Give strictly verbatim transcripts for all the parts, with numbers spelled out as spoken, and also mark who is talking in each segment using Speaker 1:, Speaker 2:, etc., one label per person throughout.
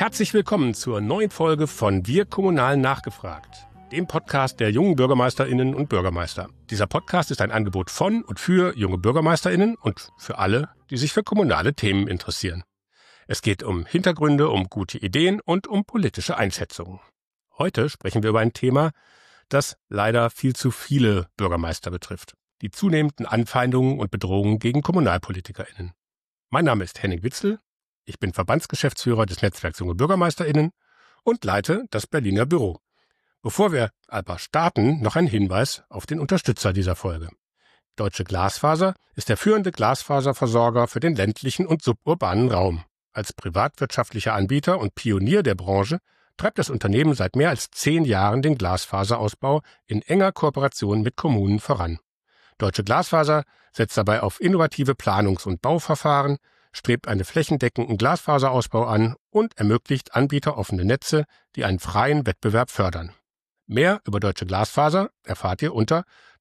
Speaker 1: Herzlich willkommen zur neuen Folge von Wir Kommunal nachgefragt, dem Podcast der jungen BürgermeisterInnen und Bürgermeister. Dieser Podcast ist ein Angebot von und für junge BürgermeisterInnen und für alle, die sich für kommunale Themen interessieren. Es geht um Hintergründe, um gute Ideen und um politische Einschätzungen. Heute sprechen wir über ein Thema, das leider viel zu viele Bürgermeister betrifft. Die zunehmenden Anfeindungen und Bedrohungen gegen KommunalpolitikerInnen. Mein Name ist Henning Witzel. Ich bin Verbandsgeschäftsführer des Netzwerks Junge BürgermeisterInnen und leite das Berliner Büro. Bevor wir aber starten, noch ein Hinweis auf den Unterstützer dieser Folge. Deutsche Glasfaser ist der führende Glasfaserversorger für den ländlichen und suburbanen Raum. Als privatwirtschaftlicher Anbieter und Pionier der Branche treibt das Unternehmen seit mehr als zehn Jahren den Glasfaserausbau in enger Kooperation mit Kommunen voran. Deutsche Glasfaser setzt dabei auf innovative Planungs- und Bauverfahren, strebt einen flächendeckenden Glasfaserausbau an und ermöglicht anbieteroffene Netze, die einen freien Wettbewerb fördern. Mehr über Deutsche Glasfaser erfahrt ihr unter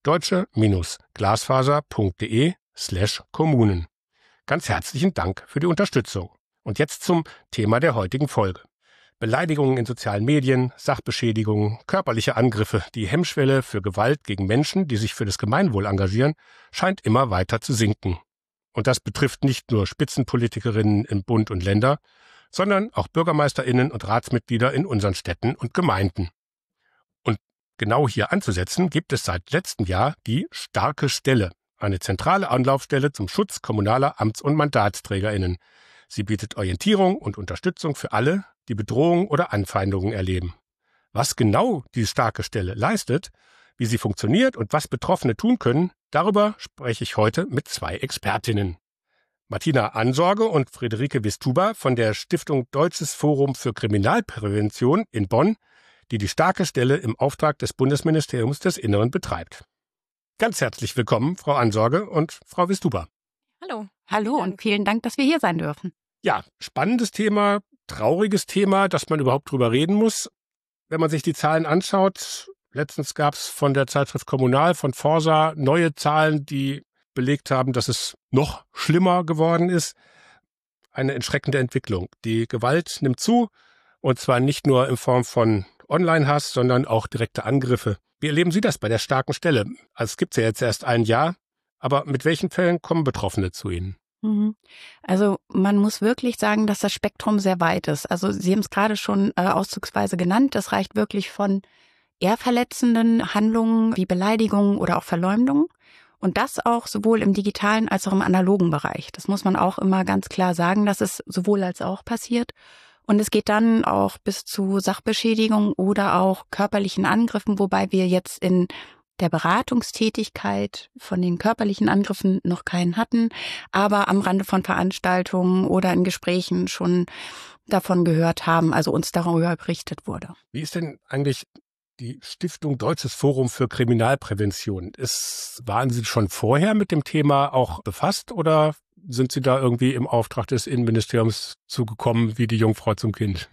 Speaker 1: deutsche-glasfaser.de slash Kommunen. Ganz herzlichen Dank für die Unterstützung. Und jetzt zum Thema der heutigen Folge. Beleidigungen in sozialen Medien, Sachbeschädigungen, körperliche Angriffe, die Hemmschwelle für Gewalt gegen Menschen, die sich für das Gemeinwohl engagieren, scheint immer weiter zu sinken. Und das betrifft nicht nur Spitzenpolitikerinnen in Bund und Länder, sondern auch BürgermeisterInnen und Ratsmitglieder in unseren Städten und Gemeinden. Und genau hier anzusetzen, gibt es seit letztem Jahr die Starke Stelle, eine zentrale Anlaufstelle zum Schutz kommunaler Amts- und MandatsträgerInnen. Sie bietet Orientierung und Unterstützung für alle, die Bedrohung oder Anfeindungen erleben. Was genau diese Starke Stelle leistet, wie sie funktioniert und was Betroffene tun können, darüber spreche ich heute mit zwei Expertinnen. Martina Ansorge und Friederike Wistuba von der Stiftung Deutsches Forum für Kriminalprävention in Bonn, die die Starke Stelle im Auftrag des Bundesministeriums des Inneren betreibt. Ganz herzlich willkommen, Frau Ansorge und Frau Wistuba.
Speaker 2: Hallo. Hallo und vielen Dank, dass wir hier sein dürfen.
Speaker 1: Ja, spannendes Thema, trauriges Thema, dass man überhaupt drüber reden muss. Wenn man sich die Zahlen anschaut, letztens gab es von der Zeitschrift Kommunal, von Forsa, neue Zahlen, die belegt haben, dass es noch schlimmer geworden ist. Eine entschreckende Entwicklung. Die Gewalt nimmt zu, und zwar nicht nur in Form von Online-Hass, sondern auch direkte Angriffe. Wie erleben Sie das bei der Starken Stelle? Also es gibt es ja jetzt erst ein Jahr, aber mit welchen Fällen kommen Betroffene zu Ihnen?
Speaker 2: Also man muss wirklich sagen, dass das Spektrum sehr weit ist. Also Sie haben es gerade schon äh, auszugsweise genannt. Das reicht wirklich von eher verletzenden Handlungen wie Beleidigungen oder auch Verleumdungen. Und das auch sowohl im digitalen als auch im analogen Bereich. Das muss man auch immer ganz klar sagen, dass es sowohl als auch passiert. Und es geht dann auch bis zu Sachbeschädigung oder auch körperlichen Angriffen, wobei wir jetzt in der Beratungstätigkeit von den körperlichen Angriffen noch keinen hatten, aber am Rande von Veranstaltungen oder in Gesprächen schon davon gehört haben, also uns darüber berichtet wurde.
Speaker 1: Wie ist denn eigentlich die Stiftung Deutsches Forum für Kriminalprävention? Ist, waren Sie schon vorher mit dem Thema auch befasst oder sind Sie da irgendwie im Auftrag des Innenministeriums zugekommen wie die Jungfrau zum Kind?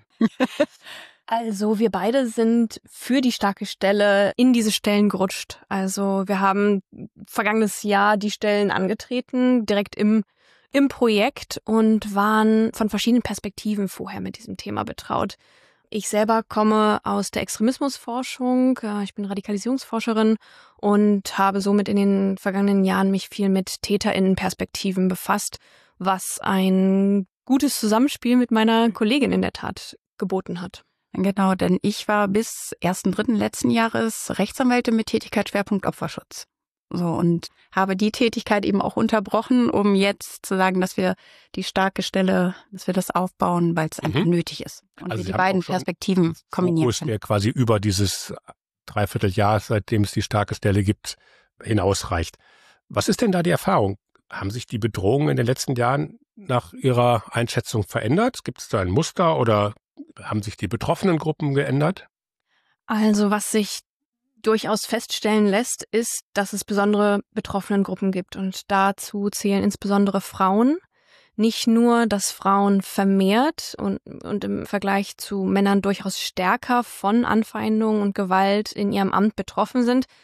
Speaker 3: Also wir beide sind für die Starke Stelle in diese Stellen gerutscht. Also wir haben vergangenes Jahr die Stellen angetreten, direkt im, im Projekt und waren von verschiedenen Perspektiven vorher mit diesem Thema betraut. Ich selber komme aus der Extremismusforschung, ich bin Radikalisierungsforscherin und habe somit in den vergangenen Jahren mich viel mit TäterInnen-Perspektiven befasst, was ein gutes Zusammenspiel mit meiner Kollegin in der Tat geboten hat.
Speaker 2: Genau, denn ich war bis ersten dritten letzten Jahres Rechtsanwältin mit Tätigkeitsschwerpunkt Opferschutz. So, und habe die Tätigkeit eben auch unterbrochen, um jetzt zu sagen, dass wir die Starke Stelle, dass wir das aufbauen, weil es einfach mhm. nötig ist. Und
Speaker 1: also
Speaker 2: wir die beiden Perspektiven kombinieren
Speaker 1: Fokus, der quasi über dieses Dreivierteljahr, seitdem es die Starke Stelle gibt, hinausreicht. Was ist denn da die Erfahrung? Haben sich die Bedrohungen in den letzten Jahren nach Ihrer Einschätzung verändert? Gibt es da ein Muster oder haben sich die betroffenen Gruppen geändert?
Speaker 3: Also was sich durchaus feststellen lässt, ist, dass es besondere betroffenen Gruppen gibt. Und dazu zählen insbesondere Frauen. Nicht nur, dass Frauen vermehrt und, und im Vergleich zu Männern durchaus stärker von Anfeindungen und Gewalt in ihrem Amt betroffen sind.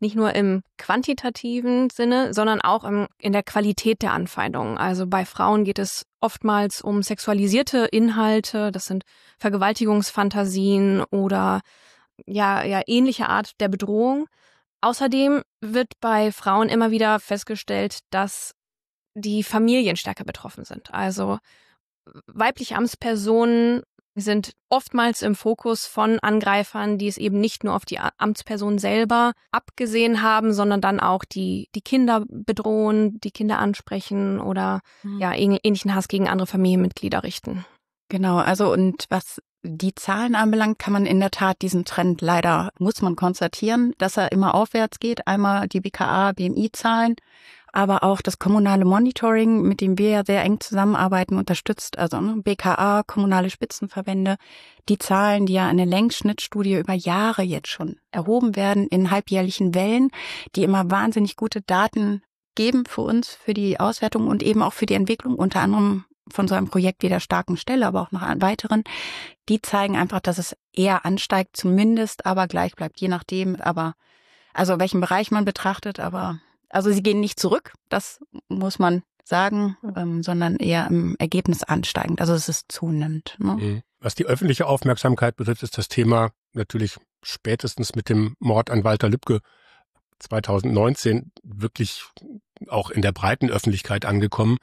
Speaker 3: nicht nur im quantitativen Sinne, sondern auch im, in der Qualität der Anfeindungen. Also bei Frauen geht es oftmals um sexualisierte Inhalte, das sind Vergewaltigungsfantasien oder ja, ja ähnliche Art der Bedrohung. Außerdem wird bei Frauen immer wieder festgestellt, dass die Familien stärker betroffen sind. Also weibliche Amtspersonen sind oftmals im Fokus von Angreifern, die es eben nicht nur auf die Amtsperson selber abgesehen haben, sondern dann auch die, die Kinder bedrohen, die Kinder ansprechen oder mhm. ja, ähnlichen Hass gegen andere Familienmitglieder richten.
Speaker 2: Genau, also und was die Zahlen anbelangt, kann man in der Tat diesen Trend leider, muss man konstatieren, dass er immer aufwärts geht. Einmal die B K A, B M I-Zahlen, aber auch das kommunale Monitoring, mit dem wir ja sehr eng zusammenarbeiten, unterstützt. Also ne, B K A, kommunale Spitzenverbände, die Zahlen, die ja eine Längsschnittstudie über Jahre jetzt schon erhoben werden in halbjährlichen Wellen, die immer wahnsinnig gute Daten geben für uns, für die Auswertung und eben auch für die Entwicklung, unter anderem von so einem Projekt wie der starken Stelle, aber auch noch an weiteren, die zeigen einfach, dass es eher ansteigt, zumindest, aber gleich bleibt, je nachdem, aber also welchen Bereich man betrachtet, aber also sie gehen nicht zurück, das muss man sagen, ähm, sondern eher im Ergebnis ansteigend, also es ist zunimmt. Ne?
Speaker 1: Was die öffentliche Aufmerksamkeit betrifft, ist das Thema natürlich spätestens mit dem Mord an Walter Lübcke zwanzig neunzehn wirklich auch in der breiten Öffentlichkeit angekommen.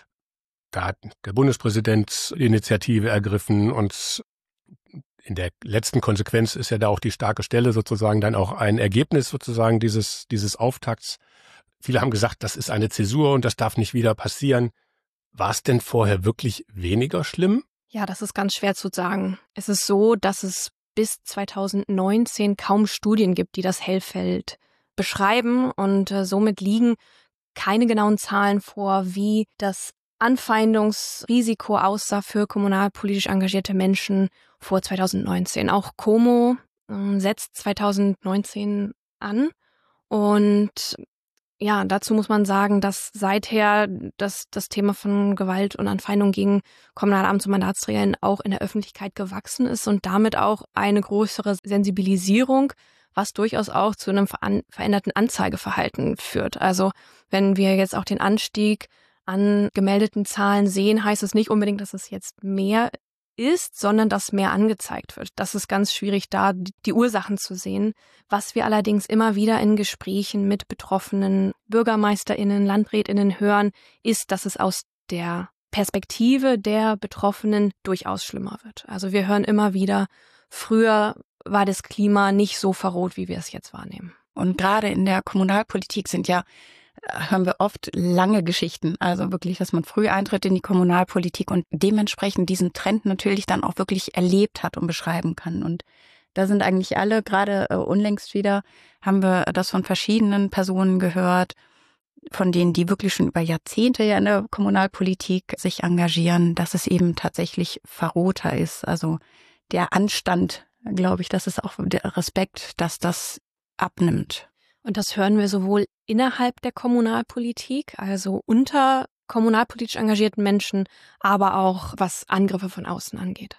Speaker 1: Da hat der Bundespräsident Initiative ergriffen und in der letzten Konsequenz ist ja da auch die starke Stelle sozusagen dann auch ein Ergebnis sozusagen dieses, dieses Auftakts. Viele haben gesagt, das ist eine Zäsur und das darf nicht wieder passieren. War es denn vorher wirklich weniger schlimm?
Speaker 3: Ja, das ist ganz schwer zu sagen. Es ist so, dass es bis zwanzig neunzehn kaum Studien gibt, die das Hellfeld beschreiben und äh, somit liegen keine genauen Zahlen vor, wie das Anfeindungsrisiko aussah für kommunalpolitisch engagierte Menschen vor zwanzig neunzehn. Auch KOMO äh, setzt zwanzig neunzehn an und ja, dazu muss man sagen, dass seither das, das Thema von Gewalt und Anfeindung gegen Kommunalamts- und Mandatsträgerinnen auch in der Öffentlichkeit gewachsen ist und damit auch eine größere Sensibilisierung, was durchaus auch zu einem veränderten Anzeigeverhalten führt. Also wenn wir jetzt auch den Anstieg an gemeldeten Zahlen sehen, heißt es nicht unbedingt, dass es jetzt mehr ist, sondern dass mehr angezeigt wird. Das ist ganz schwierig, da die Ursachen zu sehen. Was wir allerdings immer wieder in Gesprächen mit betroffenen BürgermeisterInnen, LandrätInnen hören, ist, dass es aus der Perspektive der Betroffenen durchaus schlimmer wird. Also wir hören immer wieder, früher war das Klima nicht so verroht, wie wir es jetzt wahrnehmen.
Speaker 2: Und gerade in der Kommunalpolitik sind ja hören wir oft lange Geschichten, also wirklich, dass man früh eintritt in die Kommunalpolitik und dementsprechend diesen Trend natürlich dann auch wirklich erlebt hat und beschreiben kann. Und da sind eigentlich alle, gerade äh, unlängst wieder, haben wir das von verschiedenen Personen gehört, von denen, die wirklich schon über Jahrzehnte ja in der Kommunalpolitik sich engagieren, dass es eben tatsächlich verrohter ist. Also der Anstand, glaube ich, das ist auch der Respekt, dass das abnimmt.
Speaker 3: Und das hören wir sowohl innerhalb der Kommunalpolitik, also unter kommunalpolitisch engagierten Menschen, aber auch was Angriffe von außen angeht.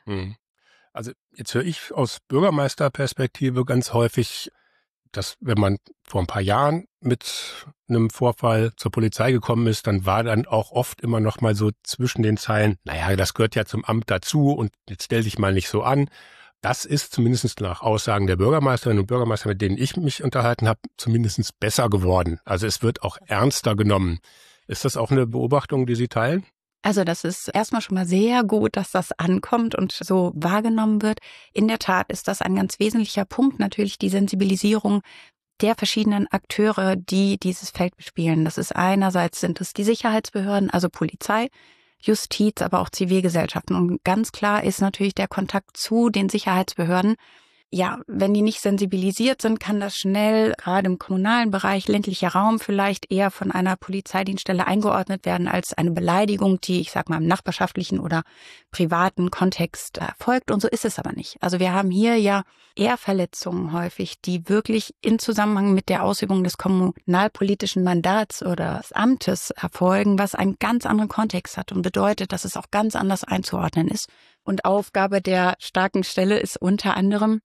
Speaker 1: Also jetzt höre ich aus Bürgermeisterperspektive ganz häufig, dass wenn man vor ein paar Jahren mit einem Vorfall zur Polizei gekommen ist, dann war dann auch oft immer noch mal so zwischen den Zeilen, naja, das gehört ja zum Amt dazu und jetzt stell dich mal nicht so an. Das ist zumindest nach Aussagen der Bürgermeisterinnen und Bürgermeister, mit denen ich mich unterhalten habe, zumindest besser geworden. Also es wird auch ernster genommen. Ist das auch eine Beobachtung, die Sie teilen?
Speaker 2: Also das ist erstmal schon mal sehr gut, dass das ankommt und so wahrgenommen wird. In der Tat ist das ein ganz wesentlicher Punkt, natürlich die Sensibilisierung der verschiedenen Akteure, die dieses Feld bespielen. Das ist einerseits sind es die Sicherheitsbehörden, also Polizei, Justiz, aber auch Zivilgesellschaften. Und ganz klar ist natürlich der Kontakt zu den Sicherheitsbehörden. Ja, wenn die nicht sensibilisiert sind, kann das schnell, gerade im kommunalen Bereich, ländlicher Raum vielleicht eher von einer Polizeidienststelle eingeordnet werden als eine Beleidigung, die, ich sag mal, im nachbarschaftlichen oder privaten Kontext erfolgt. Und so ist es aber nicht. Also wir haben hier ja eher Verletzungen häufig, die wirklich in Zusammenhang mit der Ausübung des kommunalpolitischen Mandats oder des Amtes erfolgen, was einen ganz anderen Kontext hat und bedeutet, dass es auch ganz anders einzuordnen ist. Und Aufgabe der starken Stelle ist unter anderem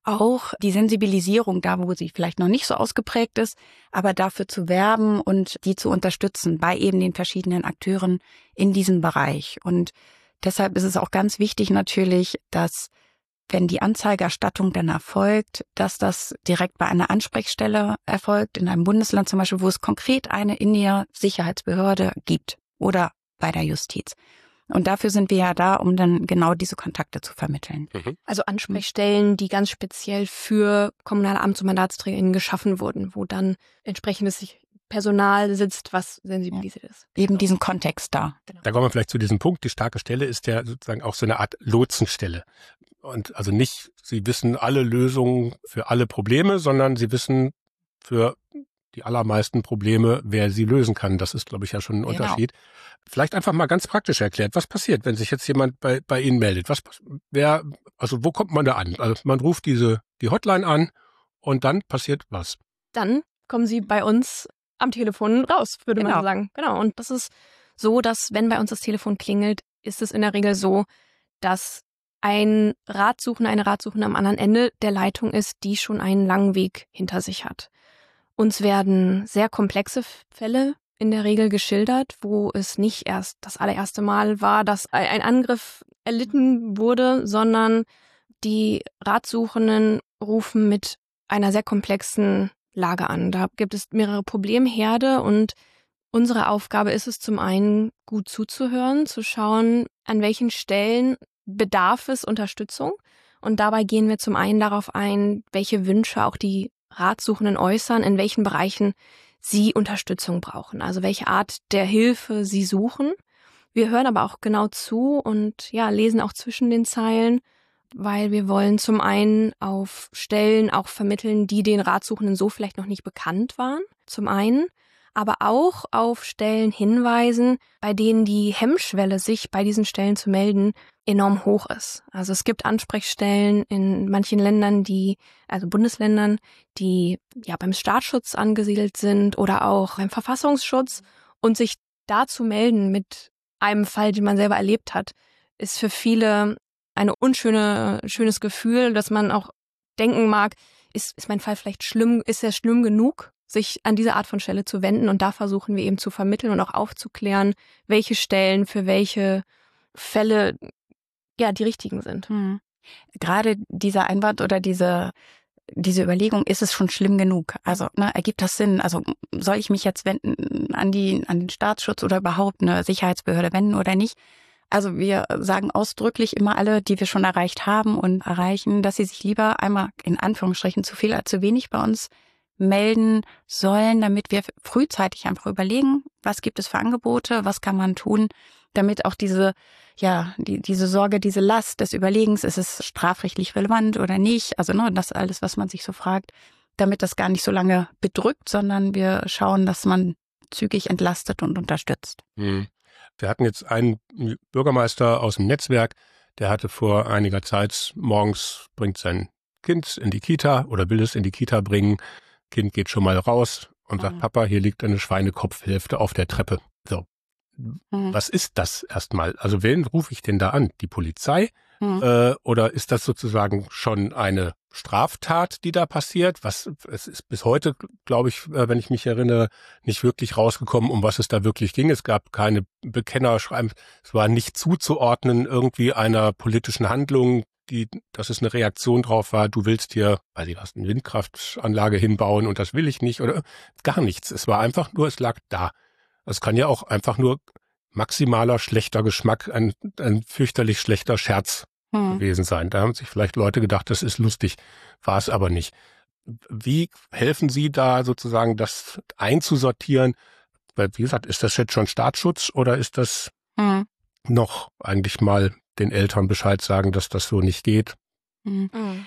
Speaker 2: auch die Sensibilisierung da, wo sie vielleicht noch nicht so ausgeprägt ist, aber dafür zu werben und die zu unterstützen bei eben den verschiedenen Akteuren in diesem Bereich. Und deshalb ist es auch ganz wichtig natürlich, dass, wenn die Anzeigerstattung dann erfolgt, dass das direkt bei einer Ansprechstelle erfolgt, in einem Bundesland zum Beispiel, wo es konkret eine Innensicherheitsbehörde gibt oder bei der Justiz. Und dafür sind wir ja da, um dann genau diese Kontakte zu vermitteln.
Speaker 3: Also Ansprechstellen, die ganz speziell für kommunale Amts- und MandatsträgerInnen geschaffen wurden, wo dann entsprechendes Personal sitzt, was sensibilisiert ist.
Speaker 2: Eben diesen Kontext da.
Speaker 1: Genau. Da kommen wir vielleicht zu diesem Punkt. Die starke Stelle ist ja sozusagen auch so eine Art Lotsenstelle. Und also nicht, sie wissen alle Lösungen für alle Probleme, sondern sie wissen für die allermeisten Probleme, wer sie lösen kann. Das ist, glaube ich, ja schon ein genau. Unterschied. Vielleicht einfach mal ganz praktisch erklärt, was passiert, wenn sich jetzt jemand bei, bei Ihnen meldet? Was, wer, also wo kommt man da an? Also man ruft diese, die Hotline an und dann passiert was?
Speaker 3: Dann kommen Sie bei uns am Telefon raus, würde
Speaker 2: genau.
Speaker 3: man sagen. Genau. Und das ist so, dass wenn bei uns das Telefon klingelt, ist es in der Regel so, dass ein Ratsuchender, eine Ratsuchende am anderen Ende der Leitung ist, die schon einen langen Weg hinter sich hat. Uns werden sehr komplexe Fälle in der Regel geschildert, wo es nicht erst das allererste Mal war, dass ein Angriff erlitten wurde, sondern die Ratsuchenden rufen mit einer sehr komplexen Lage an. Da gibt es mehrere Problemherde und unsere Aufgabe ist es zum einen, gut zuzuhören, zu schauen, an welchen Stellen bedarf es Unterstützung. Und dabei gehen wir zum einen darauf ein, welche Wünsche auch die Ratsuchenden äußern, in welchen Bereichen sie Unterstützung brauchen, also welche Art der Hilfe sie suchen. Wir hören aber auch genau zu und ja, lesen auch zwischen den Zeilen, weil wir wollen zum einen auf Stellen auch vermitteln, die den Ratsuchenden so vielleicht noch nicht bekannt waren, zum einen, aber auch auf Stellen hinweisen, bei denen die Hemmschwelle, sich bei diesen Stellen zu melden, enorm hoch ist. Also es gibt Ansprechstellen in manchen Ländern, die, also Bundesländern, die ja beim Staatsschutz angesiedelt sind oder auch beim Verfassungsschutz, und sich da zu melden mit einem Fall, den man selber erlebt hat, ist für viele eine unschöne, schönes Gefühl, dass man auch denken mag, ist, ist mein Fall vielleicht schlimm, ist er schlimm genug, sich an diese Art von Stelle zu wenden, und da versuchen wir eben zu vermitteln und auch aufzuklären, welche Stellen für welche Fälle ja die richtigen sind.
Speaker 2: Hm. Gerade dieser Einwand oder diese diese Überlegung, ist es schon schlimm genug? Also ne, ergibt das Sinn? Also soll ich mich jetzt wenden an die an den Staatsschutz oder überhaupt eine Sicherheitsbehörde wenden oder nicht? Also wir sagen ausdrücklich immer alle, die wir schon erreicht haben und erreichen, dass sie sich lieber einmal in Anführungsstrichen zu viel als zu wenig bei uns melden sollen, damit wir frühzeitig einfach überlegen, was gibt es für Angebote, was kann man tun, damit auch diese, ja, die, diese Sorge, diese Last des Überlegens, ist es strafrechtlich relevant oder nicht, also ne, das alles, was man sich so fragt, damit das gar nicht so lange bedrückt, sondern wir schauen, dass man zügig entlastet und unterstützt.
Speaker 1: Hm. Wir hatten jetzt einen Bürgermeister aus dem Netzwerk, der hatte vor einiger Zeit, morgens bringt sein Kind in die Kita oder will es in die Kita bringen. Kind geht schon mal raus und sagt, mhm. Papa, hier liegt eine Schweinekopfhälfte auf der Treppe. So, mhm. Was ist das erstmal? Also wen rufe ich denn da an? Die Polizei? Mhm. Äh, oder ist das sozusagen schon eine Straftat, die da passiert? Was, es ist bis heute, glaube ich, wenn ich mich erinnere, nicht wirklich rausgekommen, um was es da wirklich ging. Es gab keine Bekennerschreiben. Es war nicht zuzuordnen irgendwie einer politischen Handlung, die, dass es eine Reaktion drauf war, du willst hier, weiß ich was, eine Windkraftanlage hinbauen und das will ich nicht oder gar nichts. Es war einfach nur, es lag da. Es kann ja auch einfach nur maximaler schlechter Geschmack, ein, ein fürchterlich schlechter Scherz hm. gewesen sein. Da haben sich vielleicht Leute gedacht, das ist lustig, war es aber nicht. Wie helfen Sie da sozusagen, das einzusortieren? Weil, wie gesagt, ist das jetzt schon Staatsschutz oder ist das hm. noch eigentlich mal den Eltern Bescheid sagen, dass das so nicht geht?
Speaker 2: Mhm.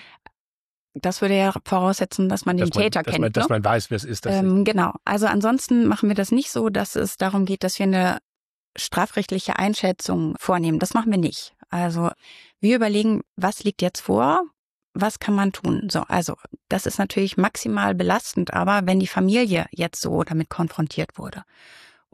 Speaker 2: Das würde ja voraussetzen, dass man
Speaker 1: dass
Speaker 2: den
Speaker 1: man,
Speaker 2: Täter
Speaker 1: dass
Speaker 2: kennt.
Speaker 1: Man, dass
Speaker 2: ne?
Speaker 1: man weiß, wer es ist. Das
Speaker 2: ähm, genau. Also ansonsten machen wir das nicht so, dass es darum geht, dass wir eine strafrechtliche Einschätzung vornehmen. Das machen wir nicht. Also wir überlegen, was liegt jetzt vor? Was kann man tun? So, also das ist natürlich maximal belastend, aber wenn die Familie jetzt so damit konfrontiert wurde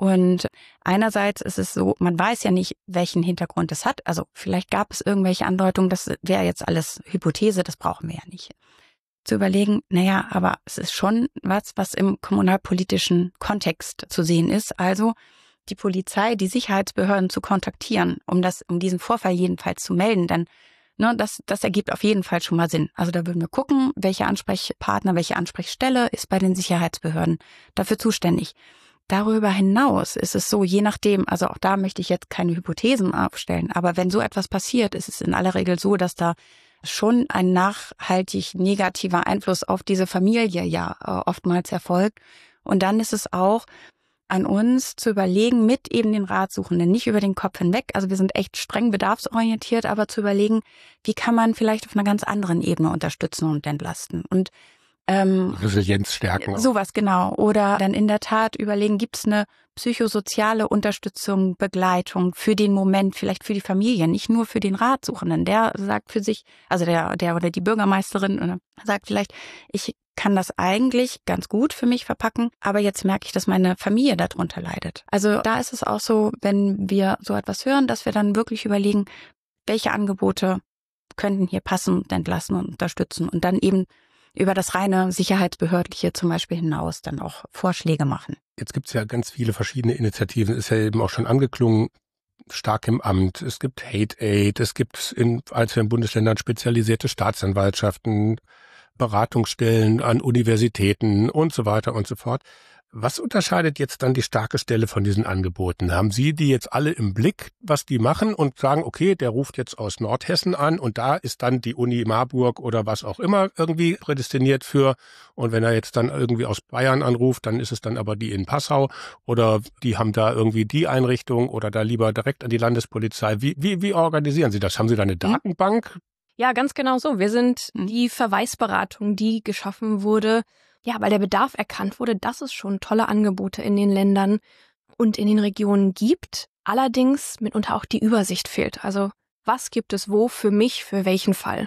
Speaker 2: Und einerseits ist es so, man weiß ja nicht, welchen Hintergrund es hat. Also vielleicht gab es irgendwelche Andeutungen, das wäre jetzt alles Hypothese, das brauchen wir ja nicht. Zu überlegen, naja, aber es ist schon was, was im kommunalpolitischen Kontext zu sehen ist. Also die Polizei, die Sicherheitsbehörden zu kontaktieren, um das, um diesen Vorfall jedenfalls zu melden, dann, ne, das, das ergibt auf jeden Fall schon mal Sinn. Also da würden wir gucken, welcher Ansprechpartner, welche Ansprechstelle ist bei den Sicherheitsbehörden dafür zuständig. Darüber hinaus ist es so, je nachdem, also auch da möchte ich jetzt keine Hypothesen aufstellen, aber wenn so etwas passiert, ist es in aller Regel so, dass da schon ein nachhaltig negativer Einfluss auf diese Familie ja äh, oftmals erfolgt. Und dann ist es auch an uns zu überlegen, mit eben den Ratsuchenden, nicht über den Kopf hinweg, also wir sind echt streng bedarfsorientiert, aber zu überlegen, wie kann man vielleicht auf einer ganz anderen Ebene unterstützen und entlasten. Und Ähm,
Speaker 1: Resilienz stärken.
Speaker 2: Sowas, genau. Oder dann in der Tat überlegen, gibt es eine psychosoziale Unterstützung, Begleitung für den Moment, vielleicht für die Familie, nicht nur für den Ratsuchenden. Der sagt für sich, also der, der oder die Bürgermeisterin oder sagt vielleicht, ich kann das eigentlich ganz gut für mich verpacken, aber jetzt merke ich, dass meine Familie darunter leidet. Also da ist es auch so, wenn wir so etwas hören, dass wir dann wirklich überlegen, welche Angebote könnten hier passen und entlassen und unterstützen und dann eben über das reine Sicherheitsbehördliche zum Beispiel hinaus dann auch Vorschläge machen.
Speaker 1: Jetzt gibt es ja ganz viele verschiedene Initiativen, ist ja eben auch schon angeklungen, Stark im Amt, es gibt Hate Aid, es gibt in einzelnen Bundesländern spezialisierte Staatsanwaltschaften, Beratungsstellen an Universitäten und so weiter und so fort. Was unterscheidet jetzt dann die starke Stelle von diesen Angeboten? Haben Sie die jetzt alle im Blick, was die machen und sagen, okay, der ruft jetzt aus Nordhessen an und da ist dann die Uni Marburg oder was auch immer irgendwie prädestiniert für, und wenn er jetzt dann irgendwie aus Bayern anruft, dann ist es dann aber die in Passau oder die haben da irgendwie die Einrichtung oder da lieber direkt an die Landespolizei. Wie, wie, wie organisieren Sie das? Haben Sie da eine Datenbank?
Speaker 3: Ja, ganz genau so. Wir sind die Verweisberatung, die geschaffen wurde, ja, weil der Bedarf erkannt wurde, dass es schon tolle Angebote in den Ländern und in den Regionen gibt. Allerdings mitunter auch die Übersicht fehlt. Also was gibt es wo für mich, für welchen Fall?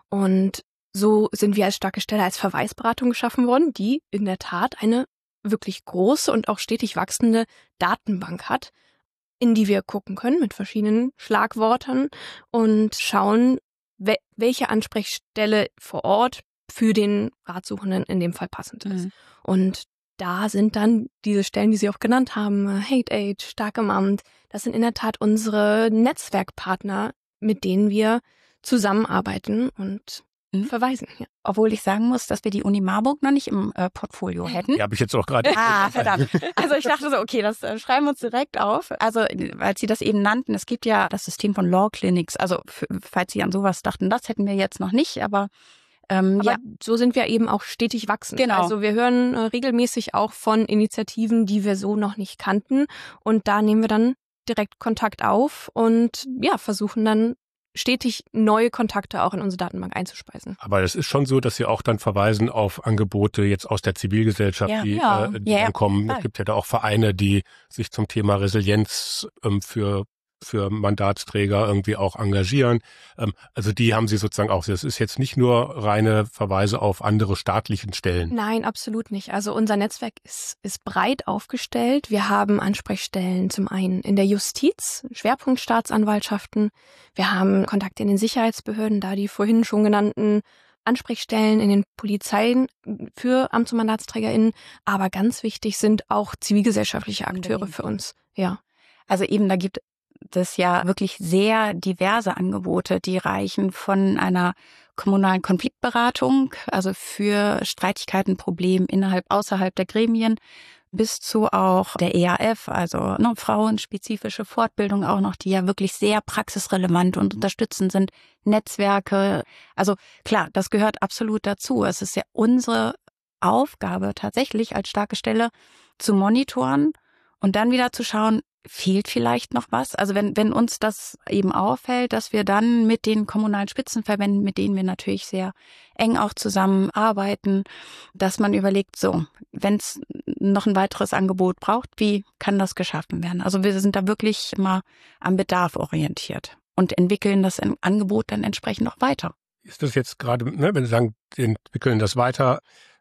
Speaker 3: Und so sind wir als starke Stelle als Verweisberatung geschaffen worden, die in der Tat eine wirklich große und auch stetig wachsende Datenbank hat, in die wir gucken können mit verschiedenen Schlagworten und schauen, welche Ansprechstelle vor Ort für den Ratsuchenden in dem Fall passend ist. Mhm. Und da sind dann diese Stellen, die Sie auch genannt haben, Hate Aid, Stark im Amt, das sind in der Tat unsere Netzwerkpartner, mit denen wir zusammenarbeiten und mhm. verweisen. Ja.
Speaker 2: Obwohl ich sagen muss, dass wir die Uni Marburg noch nicht im äh, Portfolio hätten.
Speaker 1: Ja, habe ich jetzt auch gerade.
Speaker 2: Ah, verdammt. Also ich dachte so, okay, das äh, schreiben wir uns direkt auf. Also, weil Sie das eben nannten, es gibt ja das System von Law Clinics. Also, f- falls Sie an sowas dachten, das hätten wir jetzt noch nicht, aber
Speaker 3: Ähm, Aber
Speaker 2: ja,
Speaker 3: so sind wir eben auch stetig wachsend.
Speaker 2: Genau.
Speaker 3: Also wir hören äh, regelmäßig auch von Initiativen, die wir so noch nicht kannten. Und da nehmen wir dann direkt Kontakt auf und ja, versuchen dann stetig neue Kontakte auch in unsere Datenbank einzuspeisen.
Speaker 1: Aber es ist schon so, dass Sie auch dann verweisen auf Angebote jetzt aus der Zivilgesellschaft,
Speaker 2: Ja,
Speaker 1: die,
Speaker 2: ja.
Speaker 1: äh, die
Speaker 2: Ja,
Speaker 1: dann kommen.
Speaker 2: ja.
Speaker 1: Es gibt ja da auch Vereine, die sich zum Thema Resilienz ähm, für für Mandatsträger irgendwie auch engagieren. Ähm, also die haben Sie sozusagen auch. Das ist jetzt nicht nur reine Verweise auf andere staatlichen Stellen.
Speaker 3: Nein, absolut nicht. Also unser Netzwerk ist, ist breit aufgestellt. Wir haben Ansprechstellen zum einen in der Justiz, Schwerpunkt Staatsanwaltschaften. Wir haben Kontakte in den Sicherheitsbehörden, da die vorhin schon genannten Ansprechstellen in den Polizeien für Amts- und MandatsträgerInnen. Aber ganz wichtig sind auch zivilgesellschaftliche Akteure für uns. Ja.
Speaker 2: Also eben, da gibt das ja wirklich sehr diverse Angebote, die reichen von einer kommunalen Konfliktberatung, also für Streitigkeiten, Probleme innerhalb, außerhalb der Gremien, bis zu auch der E A F, also ne, frauenspezifische Fortbildung auch noch, die ja wirklich sehr praxisrelevant und unterstützend sind, Netzwerke. Also klar, das gehört absolut dazu. Es ist ja unsere Aufgabe tatsächlich als starke Stelle zu monitoren und dann wieder zu schauen, fehlt vielleicht noch was? Also wenn, wenn uns das eben auffällt, dass wir dann mit den kommunalen Spitzenverbänden, mit denen wir natürlich sehr eng auch zusammenarbeiten, dass man überlegt, so, wenn es noch ein weiteres Angebot braucht, wie kann das geschaffen werden? Also wir sind da wirklich immer am Bedarf orientiert und entwickeln das Angebot dann entsprechend auch weiter.
Speaker 1: Ist das jetzt gerade, ne, wenn Sie sagen, wir entwickeln das weiter,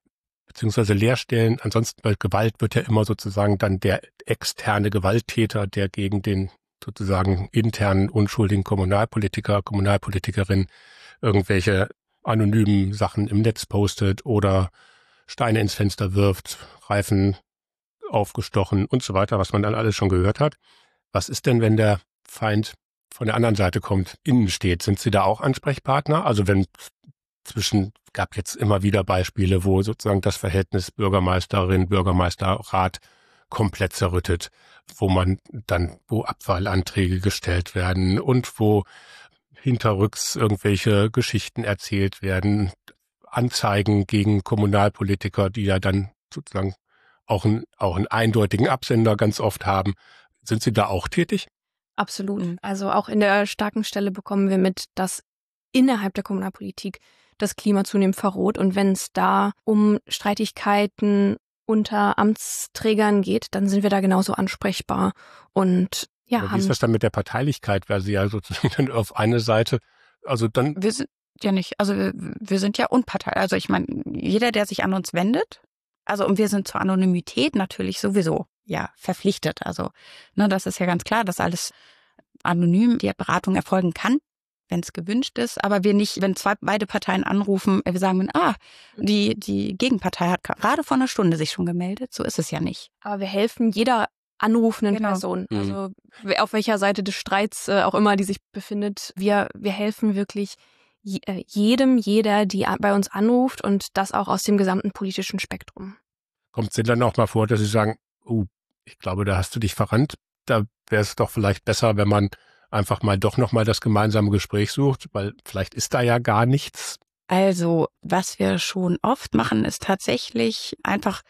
Speaker 1: beziehungsweise Leerstellen. Ansonsten bei Gewalt wird ja immer sozusagen dann der externe Gewalttäter, der gegen den sozusagen internen unschuldigen Kommunalpolitiker, Kommunalpolitikerin irgendwelche anonymen Sachen im Netz postet oder Steine ins Fenster wirft, Reifen aufgestochen und so weiter, was man dann alles schon gehört hat. Was ist denn, wenn der Feind von der anderen Seite kommt, innen steht? Sind Sie da auch Ansprechpartner? Also wenn zwischen, gab jetzt immer wieder Beispiele, wo sozusagen das Verhältnis Bürgermeisterin, Bürgermeisterrat komplett zerrüttet, wo man dann, wo Abwahlanträge gestellt werden und wo hinterrücks irgendwelche Geschichten erzählt werden, Anzeigen gegen Kommunalpolitiker, die ja dann sozusagen auch einen, auch einen eindeutigen Absender ganz oft haben. Sind Sie da auch tätig?
Speaker 3: Absolut. Also auch in der starken Stelle bekommen wir mit, dass innerhalb der Kommunalpolitik das Klima zunehmend verroht. Und wenn es da um Streitigkeiten unter Amtsträgern geht, dann sind wir da genauso ansprechbar. Und ja,
Speaker 1: Aber wie
Speaker 3: haben
Speaker 1: ist das dann mit der Parteilichkeit? Weil Sie ja sozusagen dann auf eine Seite, also dann...
Speaker 2: Wir sind ja nicht, also wir, wir sind ja unparteiisch. Also ich meine, jeder, der sich an uns wendet, also und wir sind zur Anonymität natürlich sowieso ja verpflichtet. Also ne, das ist ja ganz klar, dass alles anonym die Beratung erfolgen kann, wenn es gewünscht ist. Aber wir nicht, wenn zwei beide Parteien anrufen, wir sagen, ah, die die Gegenpartei hat gerade vor einer Stunde sich schon gemeldet. So ist es ja nicht.
Speaker 3: Aber wir helfen jeder anrufenden
Speaker 2: Genau.
Speaker 3: Person,
Speaker 1: Mhm.
Speaker 3: also auf welcher Seite des Streits äh, auch immer die sich befindet. Wir wir helfen wirklich je, äh, jedem, jeder, die a- bei uns anruft und das auch aus dem gesamten politischen Spektrum.
Speaker 1: Kommt es denn dann auch mal vor, dass Sie sagen, oh, ich glaube, da hast du dich verrannt. Da wäre es doch vielleicht besser, wenn man einfach mal doch nochmal das gemeinsame Gespräch sucht, weil vielleicht ist da ja gar nichts.
Speaker 2: Also, was wir schon oft machen, ist tatsächlich einfach,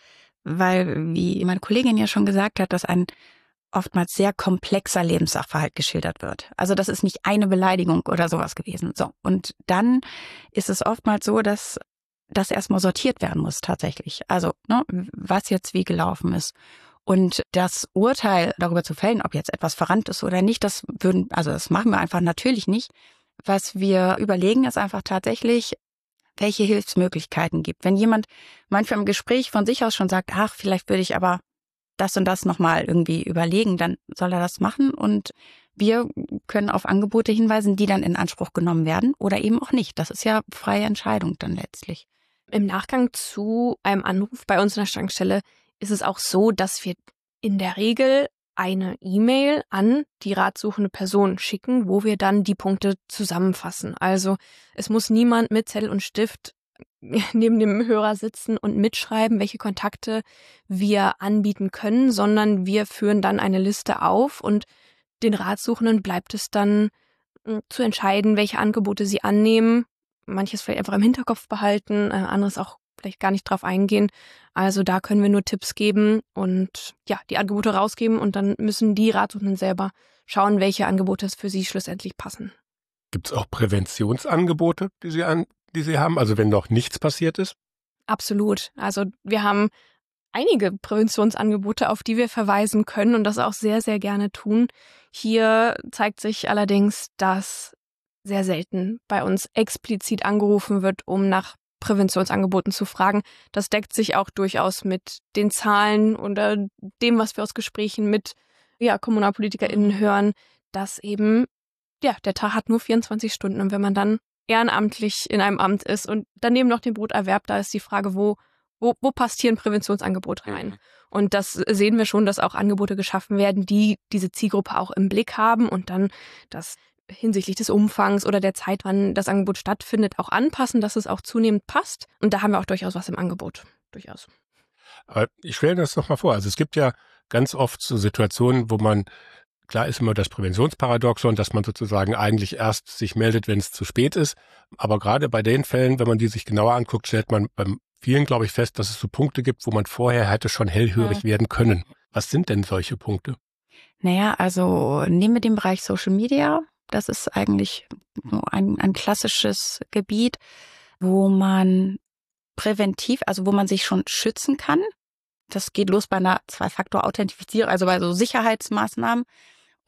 Speaker 2: weil, wie meine Kollegin ja schon gesagt hat, dass ein oftmals sehr komplexer Lebenssachverhalt geschildert wird. Also das ist nicht eine Beleidigung oder sowas gewesen. So. Und dann ist es oftmals so, dass das erstmal sortiert werden muss tatsächlich. Also, ne, was jetzt wie gelaufen ist. Und das Urteil darüber zu fällen, ob jetzt etwas verrannt ist oder nicht, das würden, also das machen wir einfach natürlich nicht. Was wir überlegen, ist einfach tatsächlich, welche Hilfsmöglichkeiten gibt. Wenn jemand manchmal im Gespräch von sich aus schon sagt, ach, vielleicht würde ich aber das und das nochmal irgendwie überlegen, dann soll er das machen und wir können auf Angebote hinweisen, die dann in Anspruch genommen werden oder eben auch nicht. Das ist ja freie Entscheidung dann letztlich.
Speaker 3: Im Nachgang zu einem Anruf bei uns in der Stankstelle ist es auch so, dass wir in der Regel eine E-Mail an die ratsuchende Person schicken, wo wir dann die Punkte zusammenfassen. Also es muss niemand mit Zettel und Stift neben dem Hörer sitzen und mitschreiben, welche Kontakte wir anbieten können, sondern wir führen dann eine Liste auf und den Ratsuchenden bleibt es dann mh, zu entscheiden, welche Angebote sie annehmen. Manches vielleicht einfach im Hinterkopf behalten, äh, anderes auch vielleicht gar nicht drauf eingehen. Also da können wir nur Tipps geben und ja, die Angebote rausgeben und dann müssen die Ratsuchenden selber schauen, welche Angebote für sie schlussendlich passen.
Speaker 1: Gibt es auch Präventionsangebote, die Sie an, die Sie haben? Also wenn noch nichts passiert ist?
Speaker 3: Absolut. Also wir haben einige Präventionsangebote, auf die wir verweisen können und das auch sehr, sehr gerne tun. Hier zeigt sich allerdings, dass sehr selten bei uns explizit angerufen wird, um nach Präventionsangeboten zu fragen. Das deckt sich auch durchaus mit den Zahlen oder dem, was wir aus Gesprächen mit ja, KommunalpolitikerInnen hören, dass eben, ja, der Tag hat nur vierundzwanzig Stunden und wenn man dann ehrenamtlich in einem Amt ist und daneben noch den Broterwerb, da ist die Frage, wo, wo, wo passt hier ein Präventionsangebot rein?
Speaker 1: Mhm.
Speaker 3: Und das sehen wir schon, dass auch Angebote geschaffen werden, die diese Zielgruppe auch im Blick haben und dann das hinsichtlich des Umfangs oder der Zeit, wann das Angebot stattfindet, auch anpassen, dass es auch zunehmend passt. Und da haben wir auch durchaus was im Angebot. Durchaus.
Speaker 1: Aber ich stelle das doch mal vor. Also es gibt ja ganz oft so Situationen, wo man, klar ist immer das Präventionsparadoxon, dass man sozusagen eigentlich erst sich meldet, wenn es zu spät ist. Aber gerade bei den Fällen, wenn man die sich genauer anguckt, stellt man beim vielen, glaube ich, fest, dass es so Punkte gibt, wo man vorher hätte schon hellhörig
Speaker 2: Ja.
Speaker 1: werden können. Was sind denn solche Punkte?
Speaker 2: Naja, also nehmen wir den Bereich Social Media. Das ist eigentlich so ein, ein klassisches Gebiet, wo man präventiv, also wo man sich schon schützen kann. Das geht los bei einer Zwei-Faktor-Authentifizierung, also bei so Sicherheitsmaßnahmen.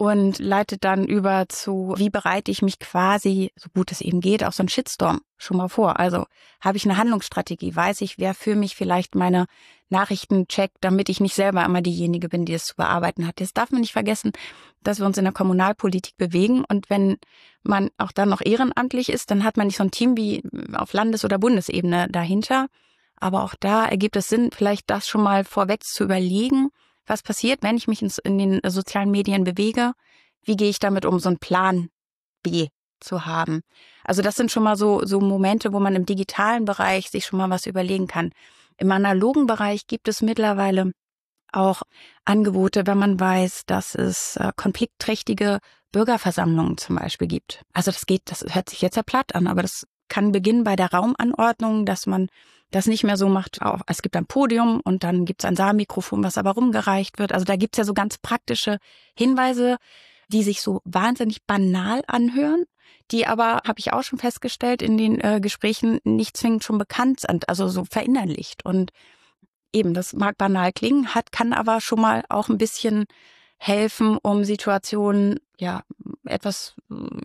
Speaker 2: und leitet dann über zu, wie bereite ich mich quasi, so gut es eben geht, auf so einen Shitstorm schon mal vor. Also habe ich eine Handlungsstrategie, weiß ich, wer für mich vielleicht meine Nachrichten checkt, damit ich nicht selber immer diejenige bin, die es zu bearbeiten hat. Jetzt darf man nicht vergessen, dass wir uns in der Kommunalpolitik bewegen und wenn man auch dann noch ehrenamtlich ist, dann hat man nicht so ein Team wie auf Landes- oder Bundesebene dahinter. Aber auch da ergibt es Sinn, vielleicht das schon mal vorweg zu überlegen, was passiert, wenn ich mich in den sozialen Medien bewege, wie gehe ich damit um, so einen Plan B zu haben. Also das sind schon mal so, so Momente, wo man im digitalen Bereich sich schon mal was überlegen kann. Im analogen Bereich gibt es mittlerweile auch Angebote, wenn man weiß, dass es äh, konfliktträchtige Bürgerversammlungen zum Beispiel gibt. Also das geht, das hört sich jetzt ja platt an, aber das kann beginnen bei der Raumanordnung, dass man das nicht mehr so macht, auch, es gibt ein Podium und dann gibt es ein Saalmikrofon, was aber rumgereicht wird. Also da gibt es ja so ganz praktische Hinweise, die sich so wahnsinnig banal anhören, die aber, habe ich auch schon festgestellt, in den äh, Gesprächen nicht zwingend schon bekannt sind, also so verinnerlicht. Und eben, das mag banal klingen, hat, kann aber schon mal auch ein bisschen helfen, um Situationen ja etwas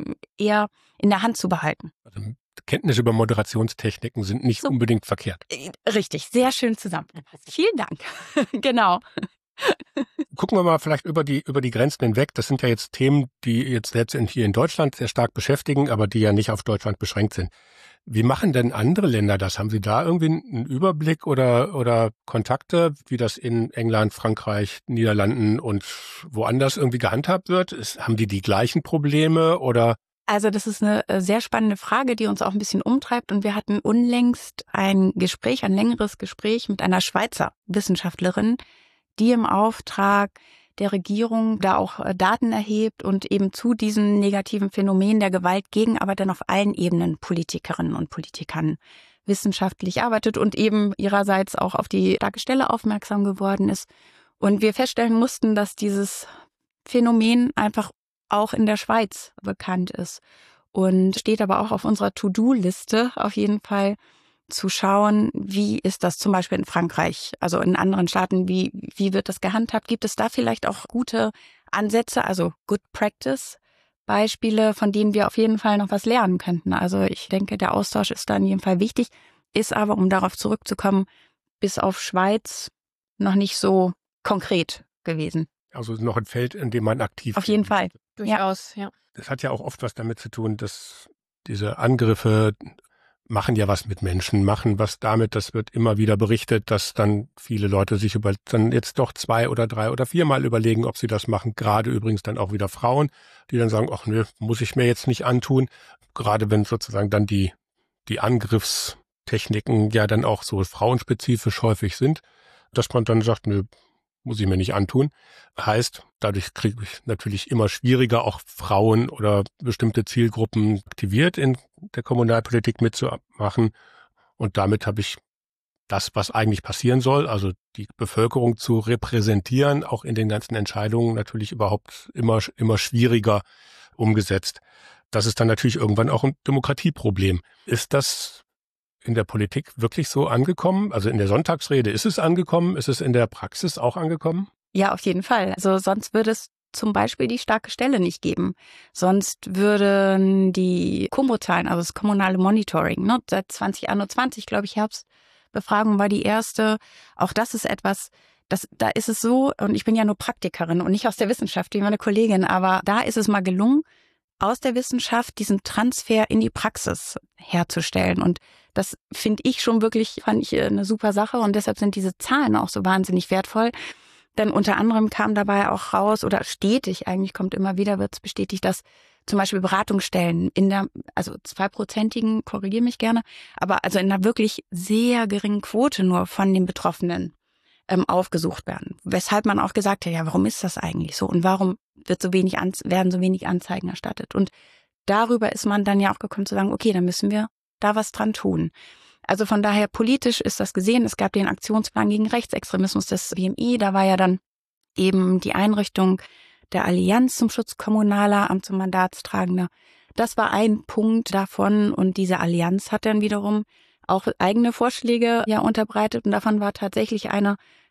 Speaker 2: eher in der Hand zu behalten.
Speaker 1: Also Kenntnisse über Moderationstechniken sind nicht so unbedingt verkehrt.
Speaker 2: Richtig, sehr schön zusammengefasst. Vielen Dank. Genau.
Speaker 1: Gucken wir mal vielleicht über die, über die Grenzen hinweg. Das sind ja jetzt Themen, die jetzt letztendlich hier in Deutschland sehr stark beschäftigen, aber die ja nicht auf Deutschland beschränkt sind. Wie machen denn andere Länder das? Haben Sie da irgendwie einen Überblick oder, oder Kontakte, wie das in England, Frankreich, Niederlanden und woanders irgendwie gehandhabt wird? Ist, haben die die gleichen Probleme oder?
Speaker 2: Also das ist eine sehr spannende Frage, die uns auch ein bisschen umtreibt. Und wir hatten unlängst ein Gespräch, ein längeres Gespräch mit einer Schweizer Wissenschaftlerin, die im Auftrag der Regierung da auch Daten erhebt und eben zu diesem negativen Phänomen der Gewalt gegen, aber dann auf allen Ebenen Politikerinnen und Politikern wissenschaftlich arbeitet und eben ihrerseits auch auf die starke Stelle aufmerksam geworden ist. Und wir feststellen mussten, dass dieses Phänomen einfach auch in der Schweiz bekannt ist und steht aber auch auf unserer To-Do-Liste auf jeden Fall zu schauen, wie ist das zum Beispiel in Frankreich, also in anderen Staaten, wie, wie wird das gehandhabt? Gibt es da vielleicht auch gute Ansätze, also Good Practice Beispiele, von denen wir auf jeden Fall noch was lernen könnten? Also ich denke, der Austausch ist da in jedem Fall wichtig, ist aber, um darauf zurückzukommen, bis auf Schweiz noch nicht so konkret gewesen.
Speaker 1: Also noch ein Feld, in dem man aktiv
Speaker 2: Auf jeden Fall.
Speaker 3: Durchaus, ja.
Speaker 1: Das hat ja auch oft was damit zu tun, dass diese Angriffe machen ja was mit Menschen, machen was damit, das wird immer wieder berichtet, dass dann viele Leute sich über, dann jetzt doch zwei oder drei oder viermal überlegen, ob sie das machen. Gerade übrigens dann auch wieder Frauen, die dann sagen, ach nö, muss ich mir jetzt nicht antun. Gerade wenn sozusagen dann die, die Angriffstechniken ja dann auch so frauenspezifisch häufig sind, dass man dann sagt, nö, muss ich mir nicht antun. Heißt, dadurch kriege ich natürlich immer schwieriger, auch Frauen oder bestimmte Zielgruppen aktiviert in der Kommunalpolitik mitzumachen. Und damit habe ich das, was eigentlich passieren soll, also die Bevölkerung zu repräsentieren, auch in den ganzen Entscheidungen natürlich überhaupt immer, immer schwieriger umgesetzt. Das ist dann natürlich irgendwann auch ein Demokratieproblem. Ist das in der Politik wirklich so angekommen? Also in der Sonntagsrede ist es angekommen? Ist es in der Praxis auch angekommen?
Speaker 2: Ja, auf jeden Fall. Also sonst würde es zum Beispiel die starke Stelle nicht geben. Sonst würden die Kombo-Zahlen, also das kommunale Monitoring, ne, seit zwanzig einundzwanzig, glaube ich, Herbstbefragung war die erste. Auch das ist etwas, das, da ist es so, und ich bin ja nur Praktikerin und nicht aus der Wissenschaft, wie meine Kollegin, aber da ist es mal gelungen, aus der Wissenschaft diesen Transfer in die Praxis herzustellen. Und das finde ich schon wirklich, fand ich eine super Sache. Und deshalb sind diese Zahlen auch so wahnsinnig wertvoll. Denn unter anderem kam dabei auch raus, oder stetig, eigentlich kommt immer wieder, wird es bestätigt, dass zum Beispiel Beratungsstellen in der, also zweiprozentigen, korrigiere mich gerne, aber also in einer wirklich sehr geringen Quote nur von den Betroffenen ähm, aufgesucht werden. Weshalb man auch gesagt hat, ja, warum ist das eigentlich so? Und warum wird so wenig an, werden so wenig Anzeigen erstattet? Und darüber ist man dann ja auch gekommen zu sagen, okay, dann müssen wir da was dran tun. Also von daher politisch ist das gesehen. Es gab den Aktionsplan gegen Rechtsextremismus des B M I. Da war ja dann eben die Einrichtung der Allianz zum Schutz kommunaler Amts- und Mandatstragender. Das war ein Punkt davon. Und diese Allianz hat dann wiederum auch eigene Vorschläge ja unterbreitet. Und davon war tatsächlich einer,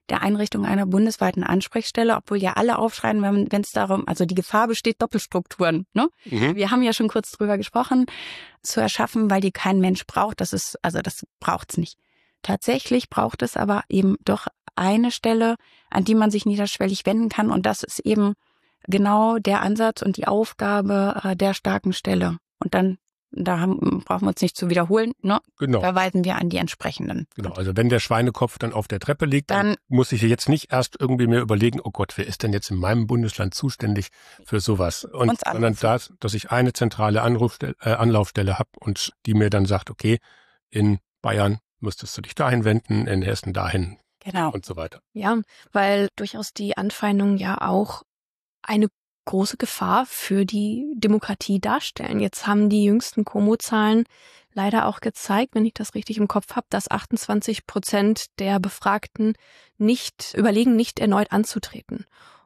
Speaker 2: der Einrichtung einer bundesweiten Ansprechstelle, obwohl ja alle aufschreien, wenn es darum, also die Gefahr besteht, Doppelstrukturen. Ne? Mhm. Wir haben ja schon kurz drüber gesprochen, zu erschaffen, weil die kein Mensch braucht. Das ist, also das braucht's nicht. Tatsächlich braucht es aber eben doch eine Stelle, an die man sich niederschwellig wenden kann. Und das ist eben genau der Ansatz und die Aufgabe äh, der starken Stelle. Und dann, da haben, brauchen wir uns nicht zu wiederholen, ne?
Speaker 1: Genau.
Speaker 2: Verweisen wir an die entsprechenden.
Speaker 1: Genau, also wenn der Schweinekopf dann auf der Treppe liegt, dann, dann muss ich jetzt nicht erst irgendwie mir überlegen, oh Gott, wer ist denn jetzt in meinem Bundesland zuständig für sowas? Und sondern das, dass ich eine zentrale Anrufstelle, äh, Anlaufstelle habe und die mir dann sagt, okay, in Bayern müsstest du dich dahin wenden, in Hessen dahin.
Speaker 2: Genau.
Speaker 1: Und so weiter.
Speaker 3: Ja, weil durchaus die Anfeindungen ja auch eine große Gefahr für die Demokratie darstellen. Jetzt haben die jüngsten Como-Zahlen leider auch gezeigt, wenn ich das richtig im Kopf habe, dass achtundzwanzig Prozent der Befragten nicht überlegen, nicht erneut anzutreten.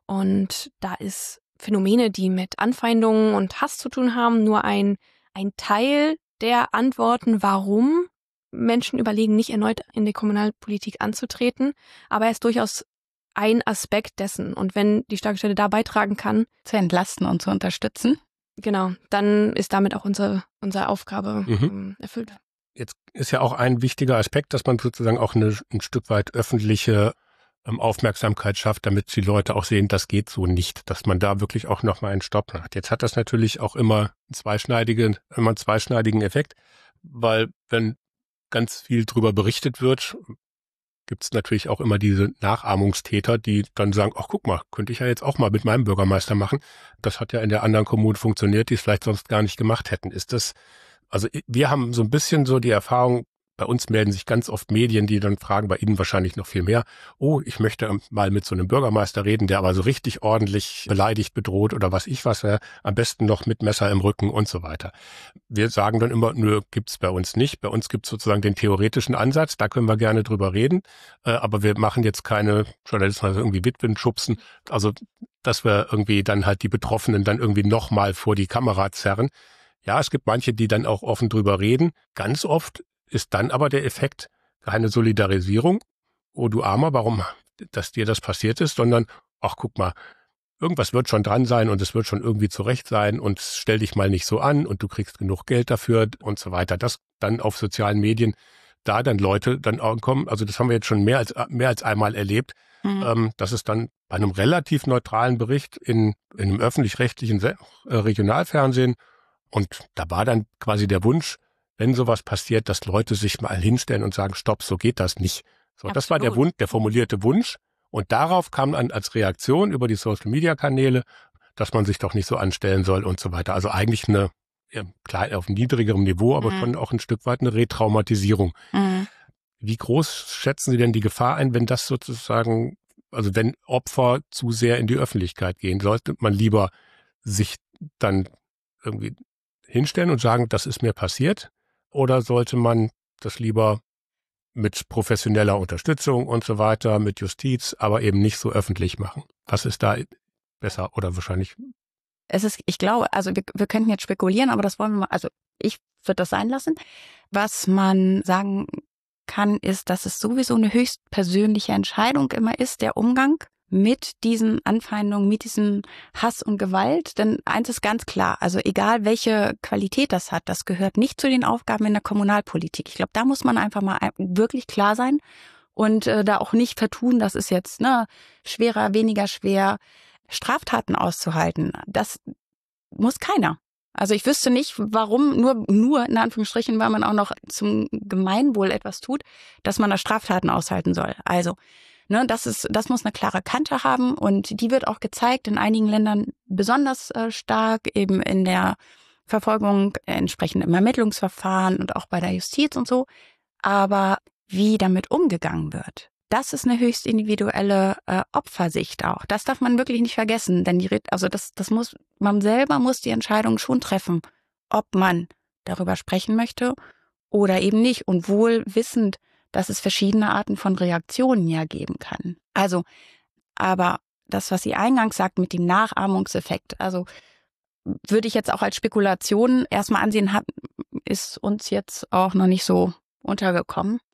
Speaker 3: Und da ist Phänomene, die mit Anfeindungen und Hass zu tun haben, nur ein, ein Teil der Antworten, warum Menschen überlegen, nicht erneut in die Kommunalpolitik anzutreten, aber er ist durchaus ein Aspekt dessen. Und wenn die starke Stelle da beitragen kann,
Speaker 2: zu entlasten und zu unterstützen,
Speaker 3: genau, dann ist damit auch unsere, unsere Aufgabe
Speaker 1: mhm.
Speaker 3: ähm, erfüllt.
Speaker 1: Jetzt ist ja auch ein wichtiger Aspekt, dass man sozusagen auch eine, ein Stück weit öffentliche ähm, Aufmerksamkeit schafft, damit die Leute auch sehen, das geht so nicht, dass man da wirklich auch nochmal einen Stopp macht. Jetzt hat das natürlich auch immer einen zweischneidigen, immer einen zweischneidigen Effekt, weil wenn ganz viel drüber berichtet wird, gibt es natürlich auch immer diese Nachahmungstäter, die dann sagen, ach guck mal, könnte ich ja jetzt auch mal mit meinem Bürgermeister machen. Das hat ja in der anderen Kommune funktioniert, die es vielleicht sonst gar nicht gemacht hätten. Ist das, also wir haben so ein bisschen so die Erfahrung, bei uns melden sich ganz oft Medien, die dann fragen, bei Ihnen wahrscheinlich noch viel mehr, oh, ich möchte mal mit so einem Bürgermeister reden, der aber so richtig ordentlich beleidigt, bedroht oder was ich was, äh, am besten noch mit Messer im Rücken und so weiter. Wir sagen dann immer, nö, gibt's bei uns nicht. Bei uns gibt's sozusagen den theoretischen Ansatz, da können wir gerne drüber reden, äh, aber wir machen jetzt keine, schon jetzt mal irgendwie Witwen schubsen, also dass wir irgendwie dann halt die Betroffenen dann irgendwie nochmal vor die Kamera zerren. Ja, es gibt manche, die dann auch offen drüber reden. Ganz oft ist dann aber der Effekt keine Solidarisierung, oh du Armer, warum, dass dir das passiert ist, sondern, ach guck mal, irgendwas wird schon dran sein und es wird schon irgendwie zurecht sein und stell dich mal nicht so an und du kriegst genug Geld dafür und so weiter. Das dann auf sozialen Medien, da dann Leute dann auch kommen, also das haben wir jetzt schon mehr als mehr als einmal erlebt, mhm. ähm, dass es dann bei einem relativ neutralen Bericht in, in einem öffentlich-rechtlichen äh, Regionalfernsehen, und da war dann quasi der Wunsch, wenn sowas passiert, dass Leute sich mal hinstellen und sagen, stopp, so geht das nicht. So, das war der Wunsch, der formulierte Wunsch. Und darauf kam dann als Reaktion über die Social-Media-Kanäle, dass man sich doch nicht so anstellen soll und so weiter. Also eigentlich eine, ja, klar auf niedrigerem Niveau, aber mhm. schon auch ein Stück weit eine Retraumatisierung. Mhm. Wie groß schätzen Sie denn die Gefahr ein, wenn das sozusagen, also wenn Opfer zu sehr in die Öffentlichkeit gehen, sollte man lieber sich dann irgendwie hinstellen und sagen, das ist mir passiert? Oder sollte man das lieber mit professioneller Unterstützung und so weiter, mit Justiz, aber eben nicht so öffentlich machen? Was ist da besser oder wahrscheinlich?
Speaker 2: Es ist, ich glaube, also wir, wir könnten jetzt spekulieren, aber das wollen wir mal, also ich würde das sein lassen. Was man sagen kann, ist, dass es sowieso eine höchst persönliche Entscheidung immer ist, der Umgang mit diesen Anfeindungen, mit diesem Hass und Gewalt. Denn eins ist ganz klar, also egal welche Qualität das hat, das gehört nicht zu den Aufgaben in der Kommunalpolitik. Ich glaube, da muss man einfach mal wirklich klar sein und äh, da auch nicht vertun, das ist jetzt ne, schwerer, weniger schwer, Straftaten auszuhalten. Das muss keiner. Also ich wüsste nicht, warum, nur, nur in Anführungsstrichen, weil man auch noch zum Gemeinwohl etwas tut, dass man da Straftaten aushalten soll. Also Ne, das ist, das muss eine klare Kante haben und die wird auch gezeigt in einigen Ländern besonders äh, stark, eben in der Verfolgung, äh, entsprechend im Ermittlungsverfahren und auch bei der Justiz und so. Aber wie damit umgegangen wird, das ist eine höchst individuelle äh, Opfersicht auch. Das darf man wirklich nicht vergessen, denn die, also das, das muss, man selber muss die Entscheidung schon treffen, ob man darüber sprechen möchte oder eben nicht und wohl wissend, dass es verschiedene Arten von Reaktionen ja geben kann. Also, aber das, was Sie eingangs sagt mit dem Nachahmungseffekt, also würde ich jetzt auch als Spekulation erstmal ansehen, hat, ist uns jetzt auch noch nicht so untergekommen.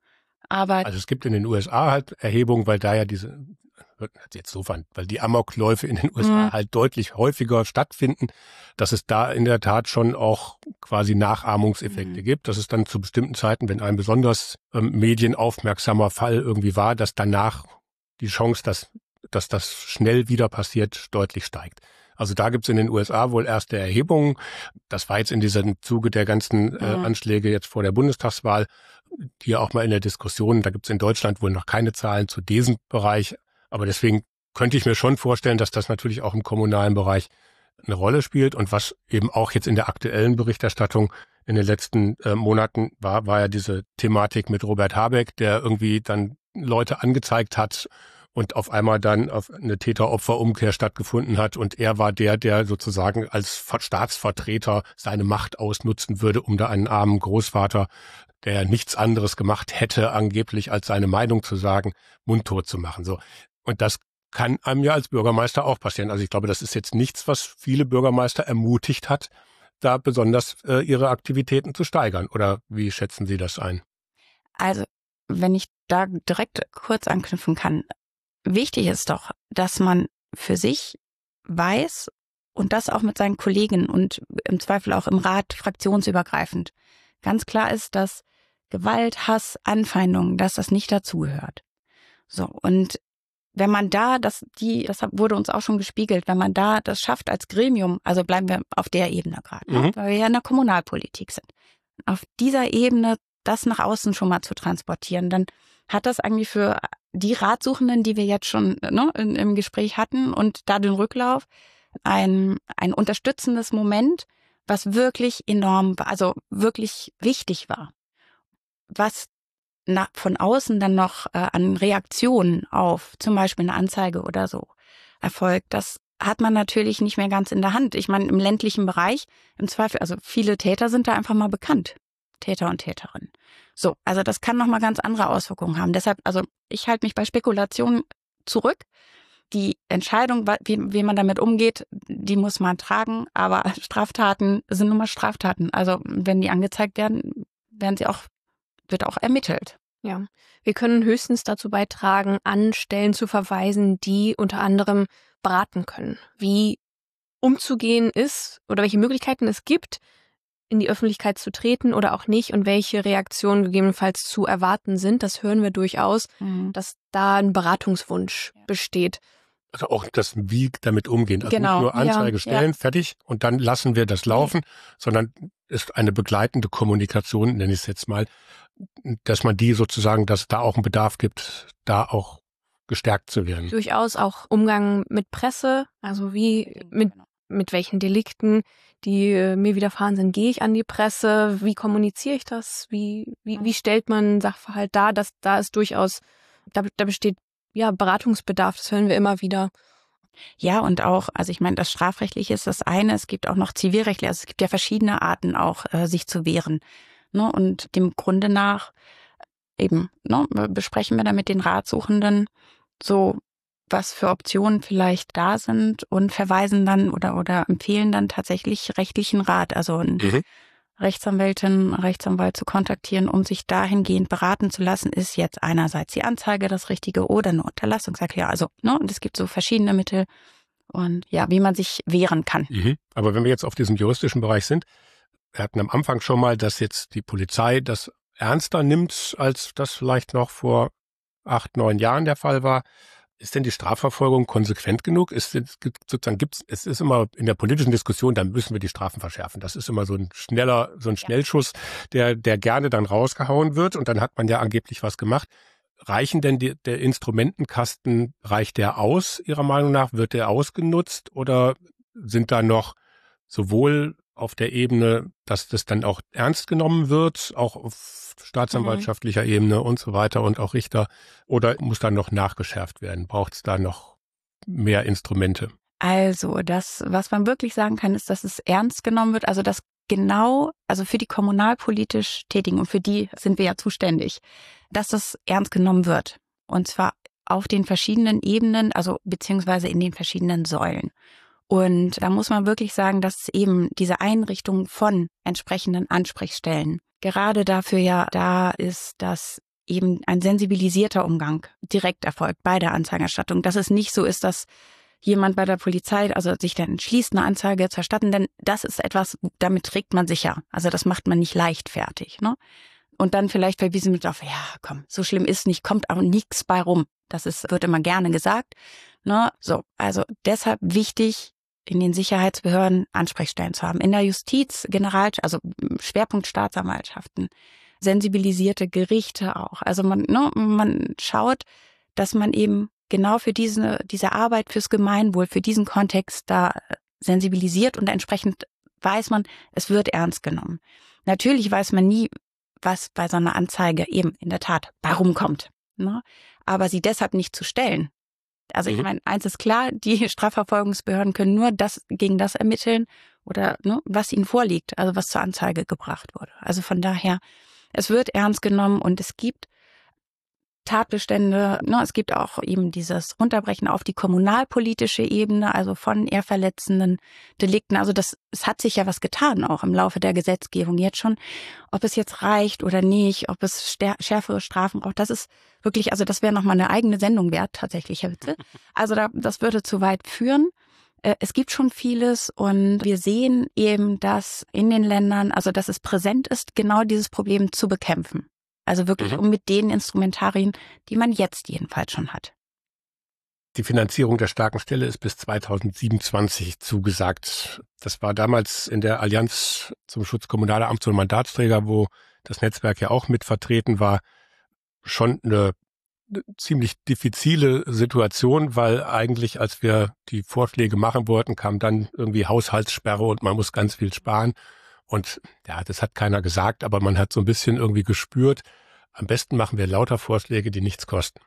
Speaker 2: Aber
Speaker 1: also es gibt in den U S A halt Erhebungen, weil da ja diese, jetzt so fand, weil die Amokläufe in den U S A mhm. halt deutlich häufiger stattfinden, dass es da in der Tat schon auch quasi Nachahmungseffekte mhm. gibt, dass es dann zu bestimmten Zeiten, wenn ein besonders ähm, medienaufmerksamer Fall irgendwie war, dass danach die Chance, dass, dass das schnell wieder passiert, deutlich steigt. Also da gibt's in den U S A wohl erste Erhebungen. Das war jetzt in diesem Zuge der ganzen äh, Anschläge jetzt vor der Bundestagswahl, die ja auch mal in der Diskussion, da gibt's in Deutschland wohl noch keine Zahlen zu diesem Bereich. Aber deswegen könnte ich mir schon vorstellen, dass das natürlich auch im kommunalen Bereich eine Rolle spielt. Und was eben auch jetzt in der aktuellen Berichterstattung in den letzten äh, Monaten war, war ja diese Thematik mit Robert Habeck, der irgendwie dann Leute angezeigt hat und auf einmal dann auf eine Täter-Opfer-Umkehr stattgefunden hat. Und er war der, der sozusagen als Staatsvertreter seine Macht ausnutzen würde, um da einen armen Großvater, der nichts anderes gemacht hätte, angeblich als seine Meinung zu sagen, mundtot zu machen. So. Und das kann einem ja als Bürgermeister auch passieren. Also ich glaube, das ist jetzt nichts, was viele Bürgermeister ermutigt hat, da besonders äh, ihre Aktivitäten zu steigern. Oder wie schätzen Sie das ein?
Speaker 2: Also, wenn ich da direkt kurz anknüpfen kann, wichtig ist doch, dass man für sich weiß und das auch mit seinen Kollegen und im Zweifel auch im Rat fraktionsübergreifend ganz klar ist, dass Gewalt, Hass, Anfeindungen, dass das nicht dazugehört. So, und wenn man da, das, die, das wurde uns auch schon gespiegelt, wenn man da das schafft als Gremium, also bleiben wir auf der Ebene gerade, mhm. ne, weil wir ja in der Kommunalpolitik sind, auf dieser Ebene das nach außen schon mal zu transportieren, dann hat das eigentlich für die Ratsuchenden, die wir jetzt schon ne, in, im Gespräch hatten und da den Rücklauf, ein, ein unterstützendes Moment, was wirklich enorm, also wirklich wichtig war. Was nach, von außen dann noch äh, an Reaktionen auf zum Beispiel eine Anzeige oder so erfolgt, das hat man natürlich nicht mehr ganz in der Hand. Ich meine, im ländlichen Bereich, im Zweifel, also viele Täter sind da einfach mal bekannt. Täter und Täterinnen. So, also das kann nochmal ganz andere Auswirkungen haben. Deshalb, also ich halte mich bei Spekulationen zurück. Die Entscheidung, wie, wie man damit umgeht, die muss man tragen. Aber Straftaten sind nun mal Straftaten. Also wenn die angezeigt werden, werden sie auch, wird auch ermittelt.
Speaker 3: Ja, wir können höchstens dazu beitragen, an Stellen zu verweisen, die unter anderem beraten können, wie umzugehen ist oder welche Möglichkeiten es gibt, in die Öffentlichkeit zu treten oder auch nicht und welche Reaktionen gegebenenfalls zu erwarten sind. Das hören wir durchaus, mhm. dass da ein Beratungswunsch besteht.
Speaker 1: Also auch das, wie damit umgehen. Also
Speaker 2: genau.
Speaker 1: nicht nur Anzeige
Speaker 2: ja,
Speaker 1: stellen,
Speaker 2: ja.
Speaker 1: fertig und dann lassen wir das laufen, okay. sondern ist eine begleitende Kommunikation, nenne ich es jetzt mal, dass man die sozusagen, dass es da auch einen Bedarf gibt, da auch gestärkt zu werden.
Speaker 3: Durchaus auch Umgang mit Presse, also wie mit, mit welchen Delikten, die äh, mir widerfahren sind, gehe ich an die Presse, wie kommuniziere ich das, wie, wie, wie stellt man einen Sachverhalt dar, dass da ist durchaus, da, da besteht ja Beratungsbedarf, das hören wir immer wieder.
Speaker 2: Ja, und auch, also ich meine, das Strafrechtliche ist das eine, es gibt auch noch Zivilrechtliche, also es gibt ja verschiedene Arten auch, äh, sich zu wehren. Ne? Und dem Grunde nach eben ne, besprechen wir da mit den Ratsuchenden so, was für Optionen vielleicht da sind und verweisen dann oder oder empfehlen dann tatsächlich rechtlichen Rat, also eine mhm. Rechtsanwältin, Rechtsanwalt zu kontaktieren, um sich dahingehend beraten zu lassen, ist jetzt einerseits die Anzeige das Richtige oder eine Unterlassungserklärung. Also, ne, und es gibt so verschiedene Mittel und ja, wie man sich wehren kann.
Speaker 1: Mhm. Aber wenn wir jetzt auf diesem juristischen Bereich sind, wir hatten am Anfang schon mal, dass jetzt die Polizei das ernster nimmt, als das vielleicht noch vor acht, neun Jahren der Fall war. Ist denn die Strafverfolgung konsequent genug? Ist sozusagen gibt's es ist immer in der politischen Diskussion, dann müssen wir die Strafen verschärfen. Das ist immer so ein schneller, so ein Schnellschuss, der der gerne dann rausgehauen wird und dann hat man ja angeblich was gemacht. Reichen denn die, der Instrumentenkasten, reicht der aus Ihrer Meinung nach? Wird der ausgenutzt oder sind da noch sowohl auf der Ebene, dass das dann auch ernst genommen wird, auch auf staatsanwaltschaftlicher mhm. Ebene und so weiter und auch Richter, oder muss dann noch nachgeschärft werden? Braucht es da noch mehr Instrumente?
Speaker 2: Also das, was man wirklich sagen kann, ist, dass es ernst genommen wird, also dass genau, also für die kommunalpolitisch Tätigen und für die sind wir ja zuständig, dass das ernst genommen wird. Und zwar auf den verschiedenen Ebenen, also beziehungsweise in den verschiedenen Säulen. Und da muss man wirklich sagen, dass eben diese Einrichtung von entsprechenden Ansprechstellen gerade dafür ja da ist, dass eben ein sensibilisierter Umgang direkt erfolgt bei der Anzeigenerstattung. Dass es nicht so ist, dass jemand bei der Polizei also sich dann entschließt, eine Anzeige zu erstatten, denn das ist etwas, damit trägt man sich ja. Also das macht man nicht leichtfertig, ne? Und dann vielleicht verwiesen wird auf, ja, komm, so schlimm ist nicht, kommt auch nichts bei rum. Das ist, wird immer gerne gesagt, ne? So, also deshalb wichtig, in den Sicherheitsbehörden Ansprechstellen zu haben. In der Justiz, General, also Schwerpunkt Staatsanwaltschaften, sensibilisierte Gerichte auch. Also man, ne, man schaut, dass man eben genau für diese, diese Arbeit fürs Gemeinwohl, für diesen Kontext da sensibilisiert und entsprechend weiß man, es wird ernst genommen. Natürlich weiß man nie, was bei so einer Anzeige eben in der Tat bei rumkommt, ne? Aber sie deshalb nicht zu stellen. Also ich meine, eins ist klar, die Strafverfolgungsbehörden können nur das gegen das ermitteln oder ne, was ihnen vorliegt, also was zur Anzeige gebracht wurde. Also von daher, es wird ernst genommen und es gibt Tatbestände, ne, es gibt auch eben dieses Runterbrechen auf die kommunalpolitische Ebene, also von eher verletzenden Delikten. Also das, es hat sich ja was getan auch im Laufe der Gesetzgebung jetzt schon. Ob es jetzt reicht oder nicht, ob es schärfere Strafen braucht, das ist wirklich, also das wäre nochmal eine eigene Sendung wert, tatsächlich, Herr Witzel. Also da, das würde zu weit führen. Es gibt schon vieles und wir sehen eben, dass in den Ländern, also dass es präsent ist, genau dieses Problem zu bekämpfen. Also wirklich
Speaker 1: Mhm.
Speaker 2: um mit den Instrumentarien, die man jetzt jedenfalls schon hat.
Speaker 1: Die Finanzierung der starken Stelle ist bis zweitausendsiebenundzwanzig zugesagt. Das war damals in der Allianz zum Schutz kommunaler Amts- und Mandatsträger, wo das Netzwerk ja auch mit vertreten war, schon eine ziemlich diffizile Situation, weil eigentlich, als wir die Vorschläge machen wollten, kam dann irgendwie Haushaltssperre und man muss ganz viel sparen. Und ja, das hat keiner gesagt, aber man hat so ein bisschen irgendwie gespürt, am besten machen wir lauter Vorschläge, die nichts kosten.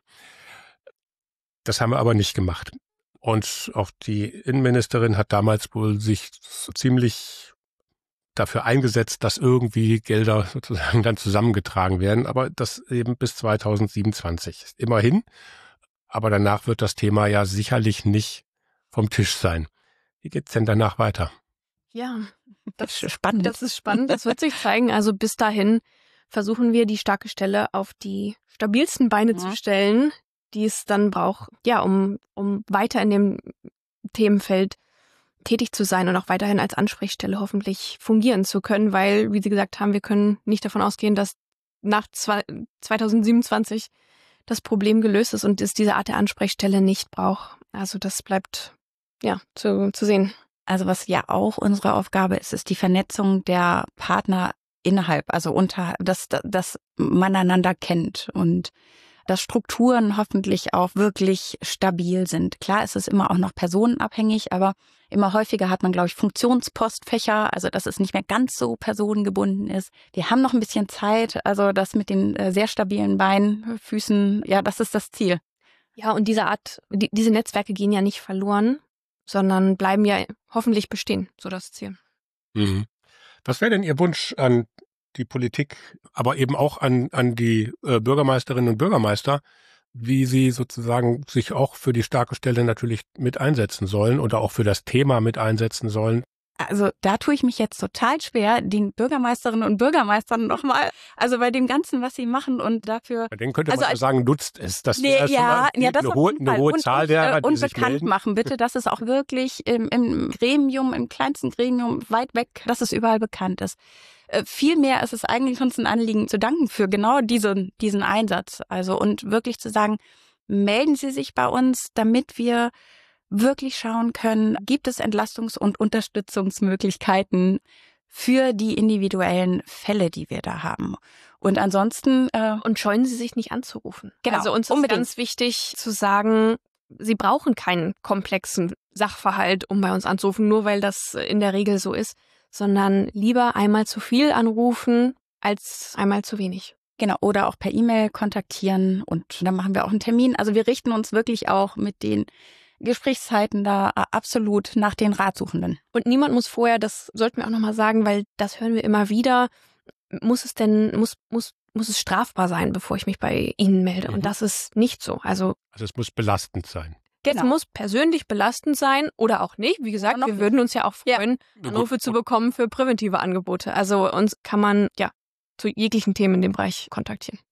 Speaker 1: Das haben wir aber nicht gemacht. Und auch die Innenministerin hat damals wohl sich so ziemlich dafür eingesetzt, dass irgendwie Gelder sozusagen dann zusammengetragen werden, aber das eben bis zweitausendsiebenundzwanzig. Immerhin, aber danach wird das Thema ja sicherlich nicht vom Tisch sein. Wie geht's denn danach weiter?
Speaker 3: Ja,
Speaker 2: Das ist spannend.
Speaker 3: Das ist spannend, das wird sich zeigen. Also bis dahin versuchen wir, die starke Stelle auf die stabilsten Beine
Speaker 2: Ja.
Speaker 3: zu stellen, die es dann braucht, ja, um, um weiter in dem Themenfeld tätig zu sein und auch weiterhin als Ansprechstelle hoffentlich fungieren zu können, weil, wie Sie gesagt haben, wir können nicht davon ausgehen, dass nach zweitausendsiebenundzwanzig das Problem gelöst ist und es diese Art der Ansprechstelle nicht braucht. Also das bleibt ja zu, zu sehen.
Speaker 2: Also was ja auch unsere Aufgabe ist, ist die Vernetzung der Partner innerhalb, also unter, dass, dass man einander kennt und dass Strukturen hoffentlich auch wirklich stabil sind. Klar ist es immer auch noch personenabhängig, aber immer häufiger hat man, glaube ich, Funktionspostfächer, also dass es nicht mehr ganz so personengebunden ist. Wir haben noch ein bisschen Zeit, also das mit den äh, sehr stabilen Beinen, Füßen, ja, das ist das Ziel.
Speaker 3: Ja, und diese Art, die, diese Netzwerke gehen ja nicht verloren, sondern bleiben ja hoffentlich bestehen, so das Ziel.
Speaker 1: Mhm. Was wäre denn Ihr Wunsch an die Politik, aber eben auch an, an die äh, Bürgermeisterinnen und Bürgermeister, wie sie sozusagen sich auch für die starke Stelle natürlich mit einsetzen sollen oder auch für das Thema mit einsetzen sollen?
Speaker 2: Also da tue ich mich jetzt total schwer, den Bürgermeisterinnen und Bürgermeistern nochmal, also bei dem Ganzen, was sie machen und dafür...
Speaker 1: Bei denen könnte
Speaker 2: also,
Speaker 1: man ja sagen, nutzt es. Das
Speaker 2: nee,
Speaker 1: ist
Speaker 2: ja,
Speaker 1: schon
Speaker 2: ja, das
Speaker 1: eine
Speaker 2: auf
Speaker 1: hohe,
Speaker 2: jeden
Speaker 1: eine
Speaker 2: Fall.
Speaker 1: hohe
Speaker 2: und,
Speaker 1: Zahl
Speaker 2: und,
Speaker 1: derer,
Speaker 2: äh,
Speaker 1: die
Speaker 2: und
Speaker 1: sich
Speaker 2: bekannt
Speaker 1: melden.
Speaker 2: machen, bitte, dass es auch wirklich im, im Gremium, im kleinsten Gremium, weit weg, dass es überall bekannt ist. Äh, Vielmehr ist es eigentlich uns ein Anliegen zu danken für genau diesen, diesen Einsatz. Also und wirklich zu sagen, melden Sie sich bei uns, damit wir wirklich schauen können, gibt es Entlastungs- und Unterstützungsmöglichkeiten für die individuellen Fälle, die wir da haben. Und ansonsten... Äh,
Speaker 3: Und scheuen Sie sich nicht anzurufen.
Speaker 2: Genau,
Speaker 3: also uns ist
Speaker 2: unbedingt.
Speaker 3: ganz wichtig zu sagen, Sie brauchen keinen komplexen Sachverhalt, um bei uns anzurufen, nur weil das in der Regel so ist, sondern lieber einmal zu viel anrufen als einmal zu wenig.
Speaker 2: Genau, oder auch per E-Mail kontaktieren und dann machen wir auch einen Termin. Also wir richten uns wirklich auch mit den Gesprächszeiten da absolut nach den Ratsuchenden.
Speaker 3: Und niemand muss vorher, das sollten wir auch nochmal sagen, weil das hören wir immer wieder, muss es denn, muss, muss, muss es strafbar sein, bevor ich mich bei Ihnen melde.
Speaker 1: Mhm.
Speaker 3: Und das ist nicht so. Also,
Speaker 1: Also es muss belastend sein.
Speaker 3: es muss persönlich belastend sein oder auch nicht. Wie gesagt,
Speaker 2: Oder noch
Speaker 3: wir
Speaker 2: nicht.
Speaker 3: würden uns ja auch
Speaker 2: Ja.
Speaker 3: freuen,
Speaker 1: Gut,
Speaker 3: Anrufe zu
Speaker 1: gut.
Speaker 3: bekommen für präventive Angebote. Also uns kann man ja zu jeglichen Themen in dem Bereich kontaktieren.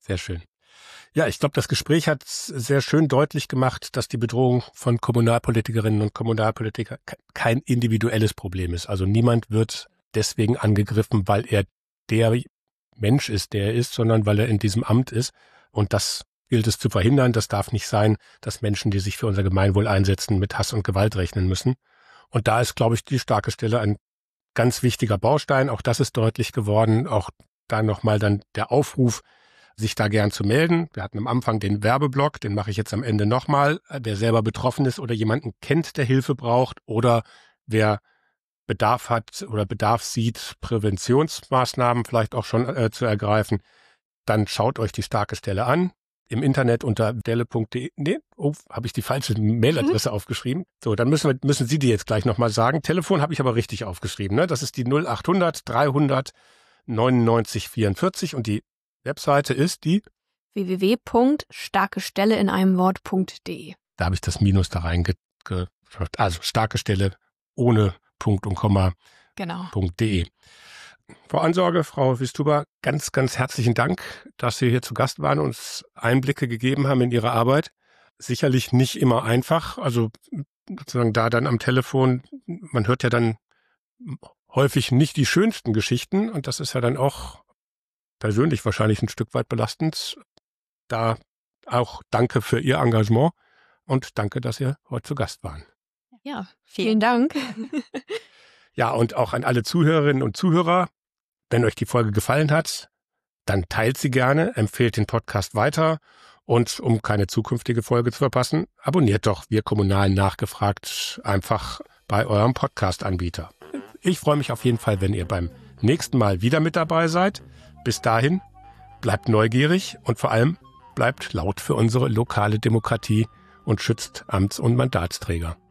Speaker 1: Sehr schön. Ja, ich glaube, das Gespräch hat sehr schön deutlich gemacht, dass die Bedrohung von Kommunalpolitikerinnen und Kommunalpolitikern kein individuelles Problem ist. Also niemand wird deswegen angegriffen, weil er der Mensch ist, der er ist, sondern weil er in diesem Amt ist. Und das gilt es zu verhindern. Das darf nicht sein, dass Menschen, die sich für unser Gemeinwohl einsetzen, mit Hass und Gewalt rechnen müssen. Und da ist, glaube ich, die starke Stelle ein ganz wichtiger Baustein. Auch das ist deutlich geworden. Auch da nochmal dann der Aufruf, sich da gern zu melden. Wir hatten am Anfang den Werbeblock, den mache ich jetzt am Ende nochmal. Wer selber betroffen ist oder jemanden kennt, der Hilfe braucht oder wer Bedarf hat oder Bedarf sieht, Präventionsmaßnahmen vielleicht auch schon äh, zu ergreifen, dann schaut euch die starke Stelle an. Im Internet unter stelle punkt de. Nee, oh, habe ich die falsche Mailadresse mhm. aufgeschrieben. So, dann müssen wir, müssen Sie die jetzt gleich nochmal sagen. Telefon habe ich aber richtig aufgeschrieben. Ne? Das ist die null achthundert dreihundert neunundneunzig vierundvierzig und die Webseite ist die
Speaker 3: w w w punkt starke stelle in einem Wort punkt de.
Speaker 1: Da habe ich das Minus da reingeschrieben. Also starke Stelle ohne Punkt und Komma.
Speaker 3: Genau.
Speaker 1: .de. Frau Ansorge, Frau Wistuba, ganz, ganz herzlichen Dank, dass Sie hier zu Gast waren und uns Einblicke gegeben haben in Ihre Arbeit. Sicherlich nicht immer einfach. Also sozusagen da dann am Telefon, man hört ja dann häufig nicht die schönsten Geschichten und das ist ja dann auch persönlich wahrscheinlich ein Stück weit belastend. Da auch danke für Ihr Engagement und danke, dass Sie heute zu Gast waren.
Speaker 3: Ja, vielen Dank.
Speaker 1: Ja, und auch an alle Zuhörerinnen und Zuhörer, wenn euch die Folge gefallen hat, dann teilt sie gerne, empfehlt den Podcast weiter und um keine zukünftige Folge zu verpassen, abonniert doch Wir Kommunalen nachgefragt einfach bei eurem Podcast-Anbieter. Ich freue mich auf jeden Fall, wenn ihr beim nächsten Mal wieder mit dabei seid. Bis dahin, bleibt neugierig und vor allem bleibt laut für unsere lokale Demokratie und schützt Amts- und Mandatsträger.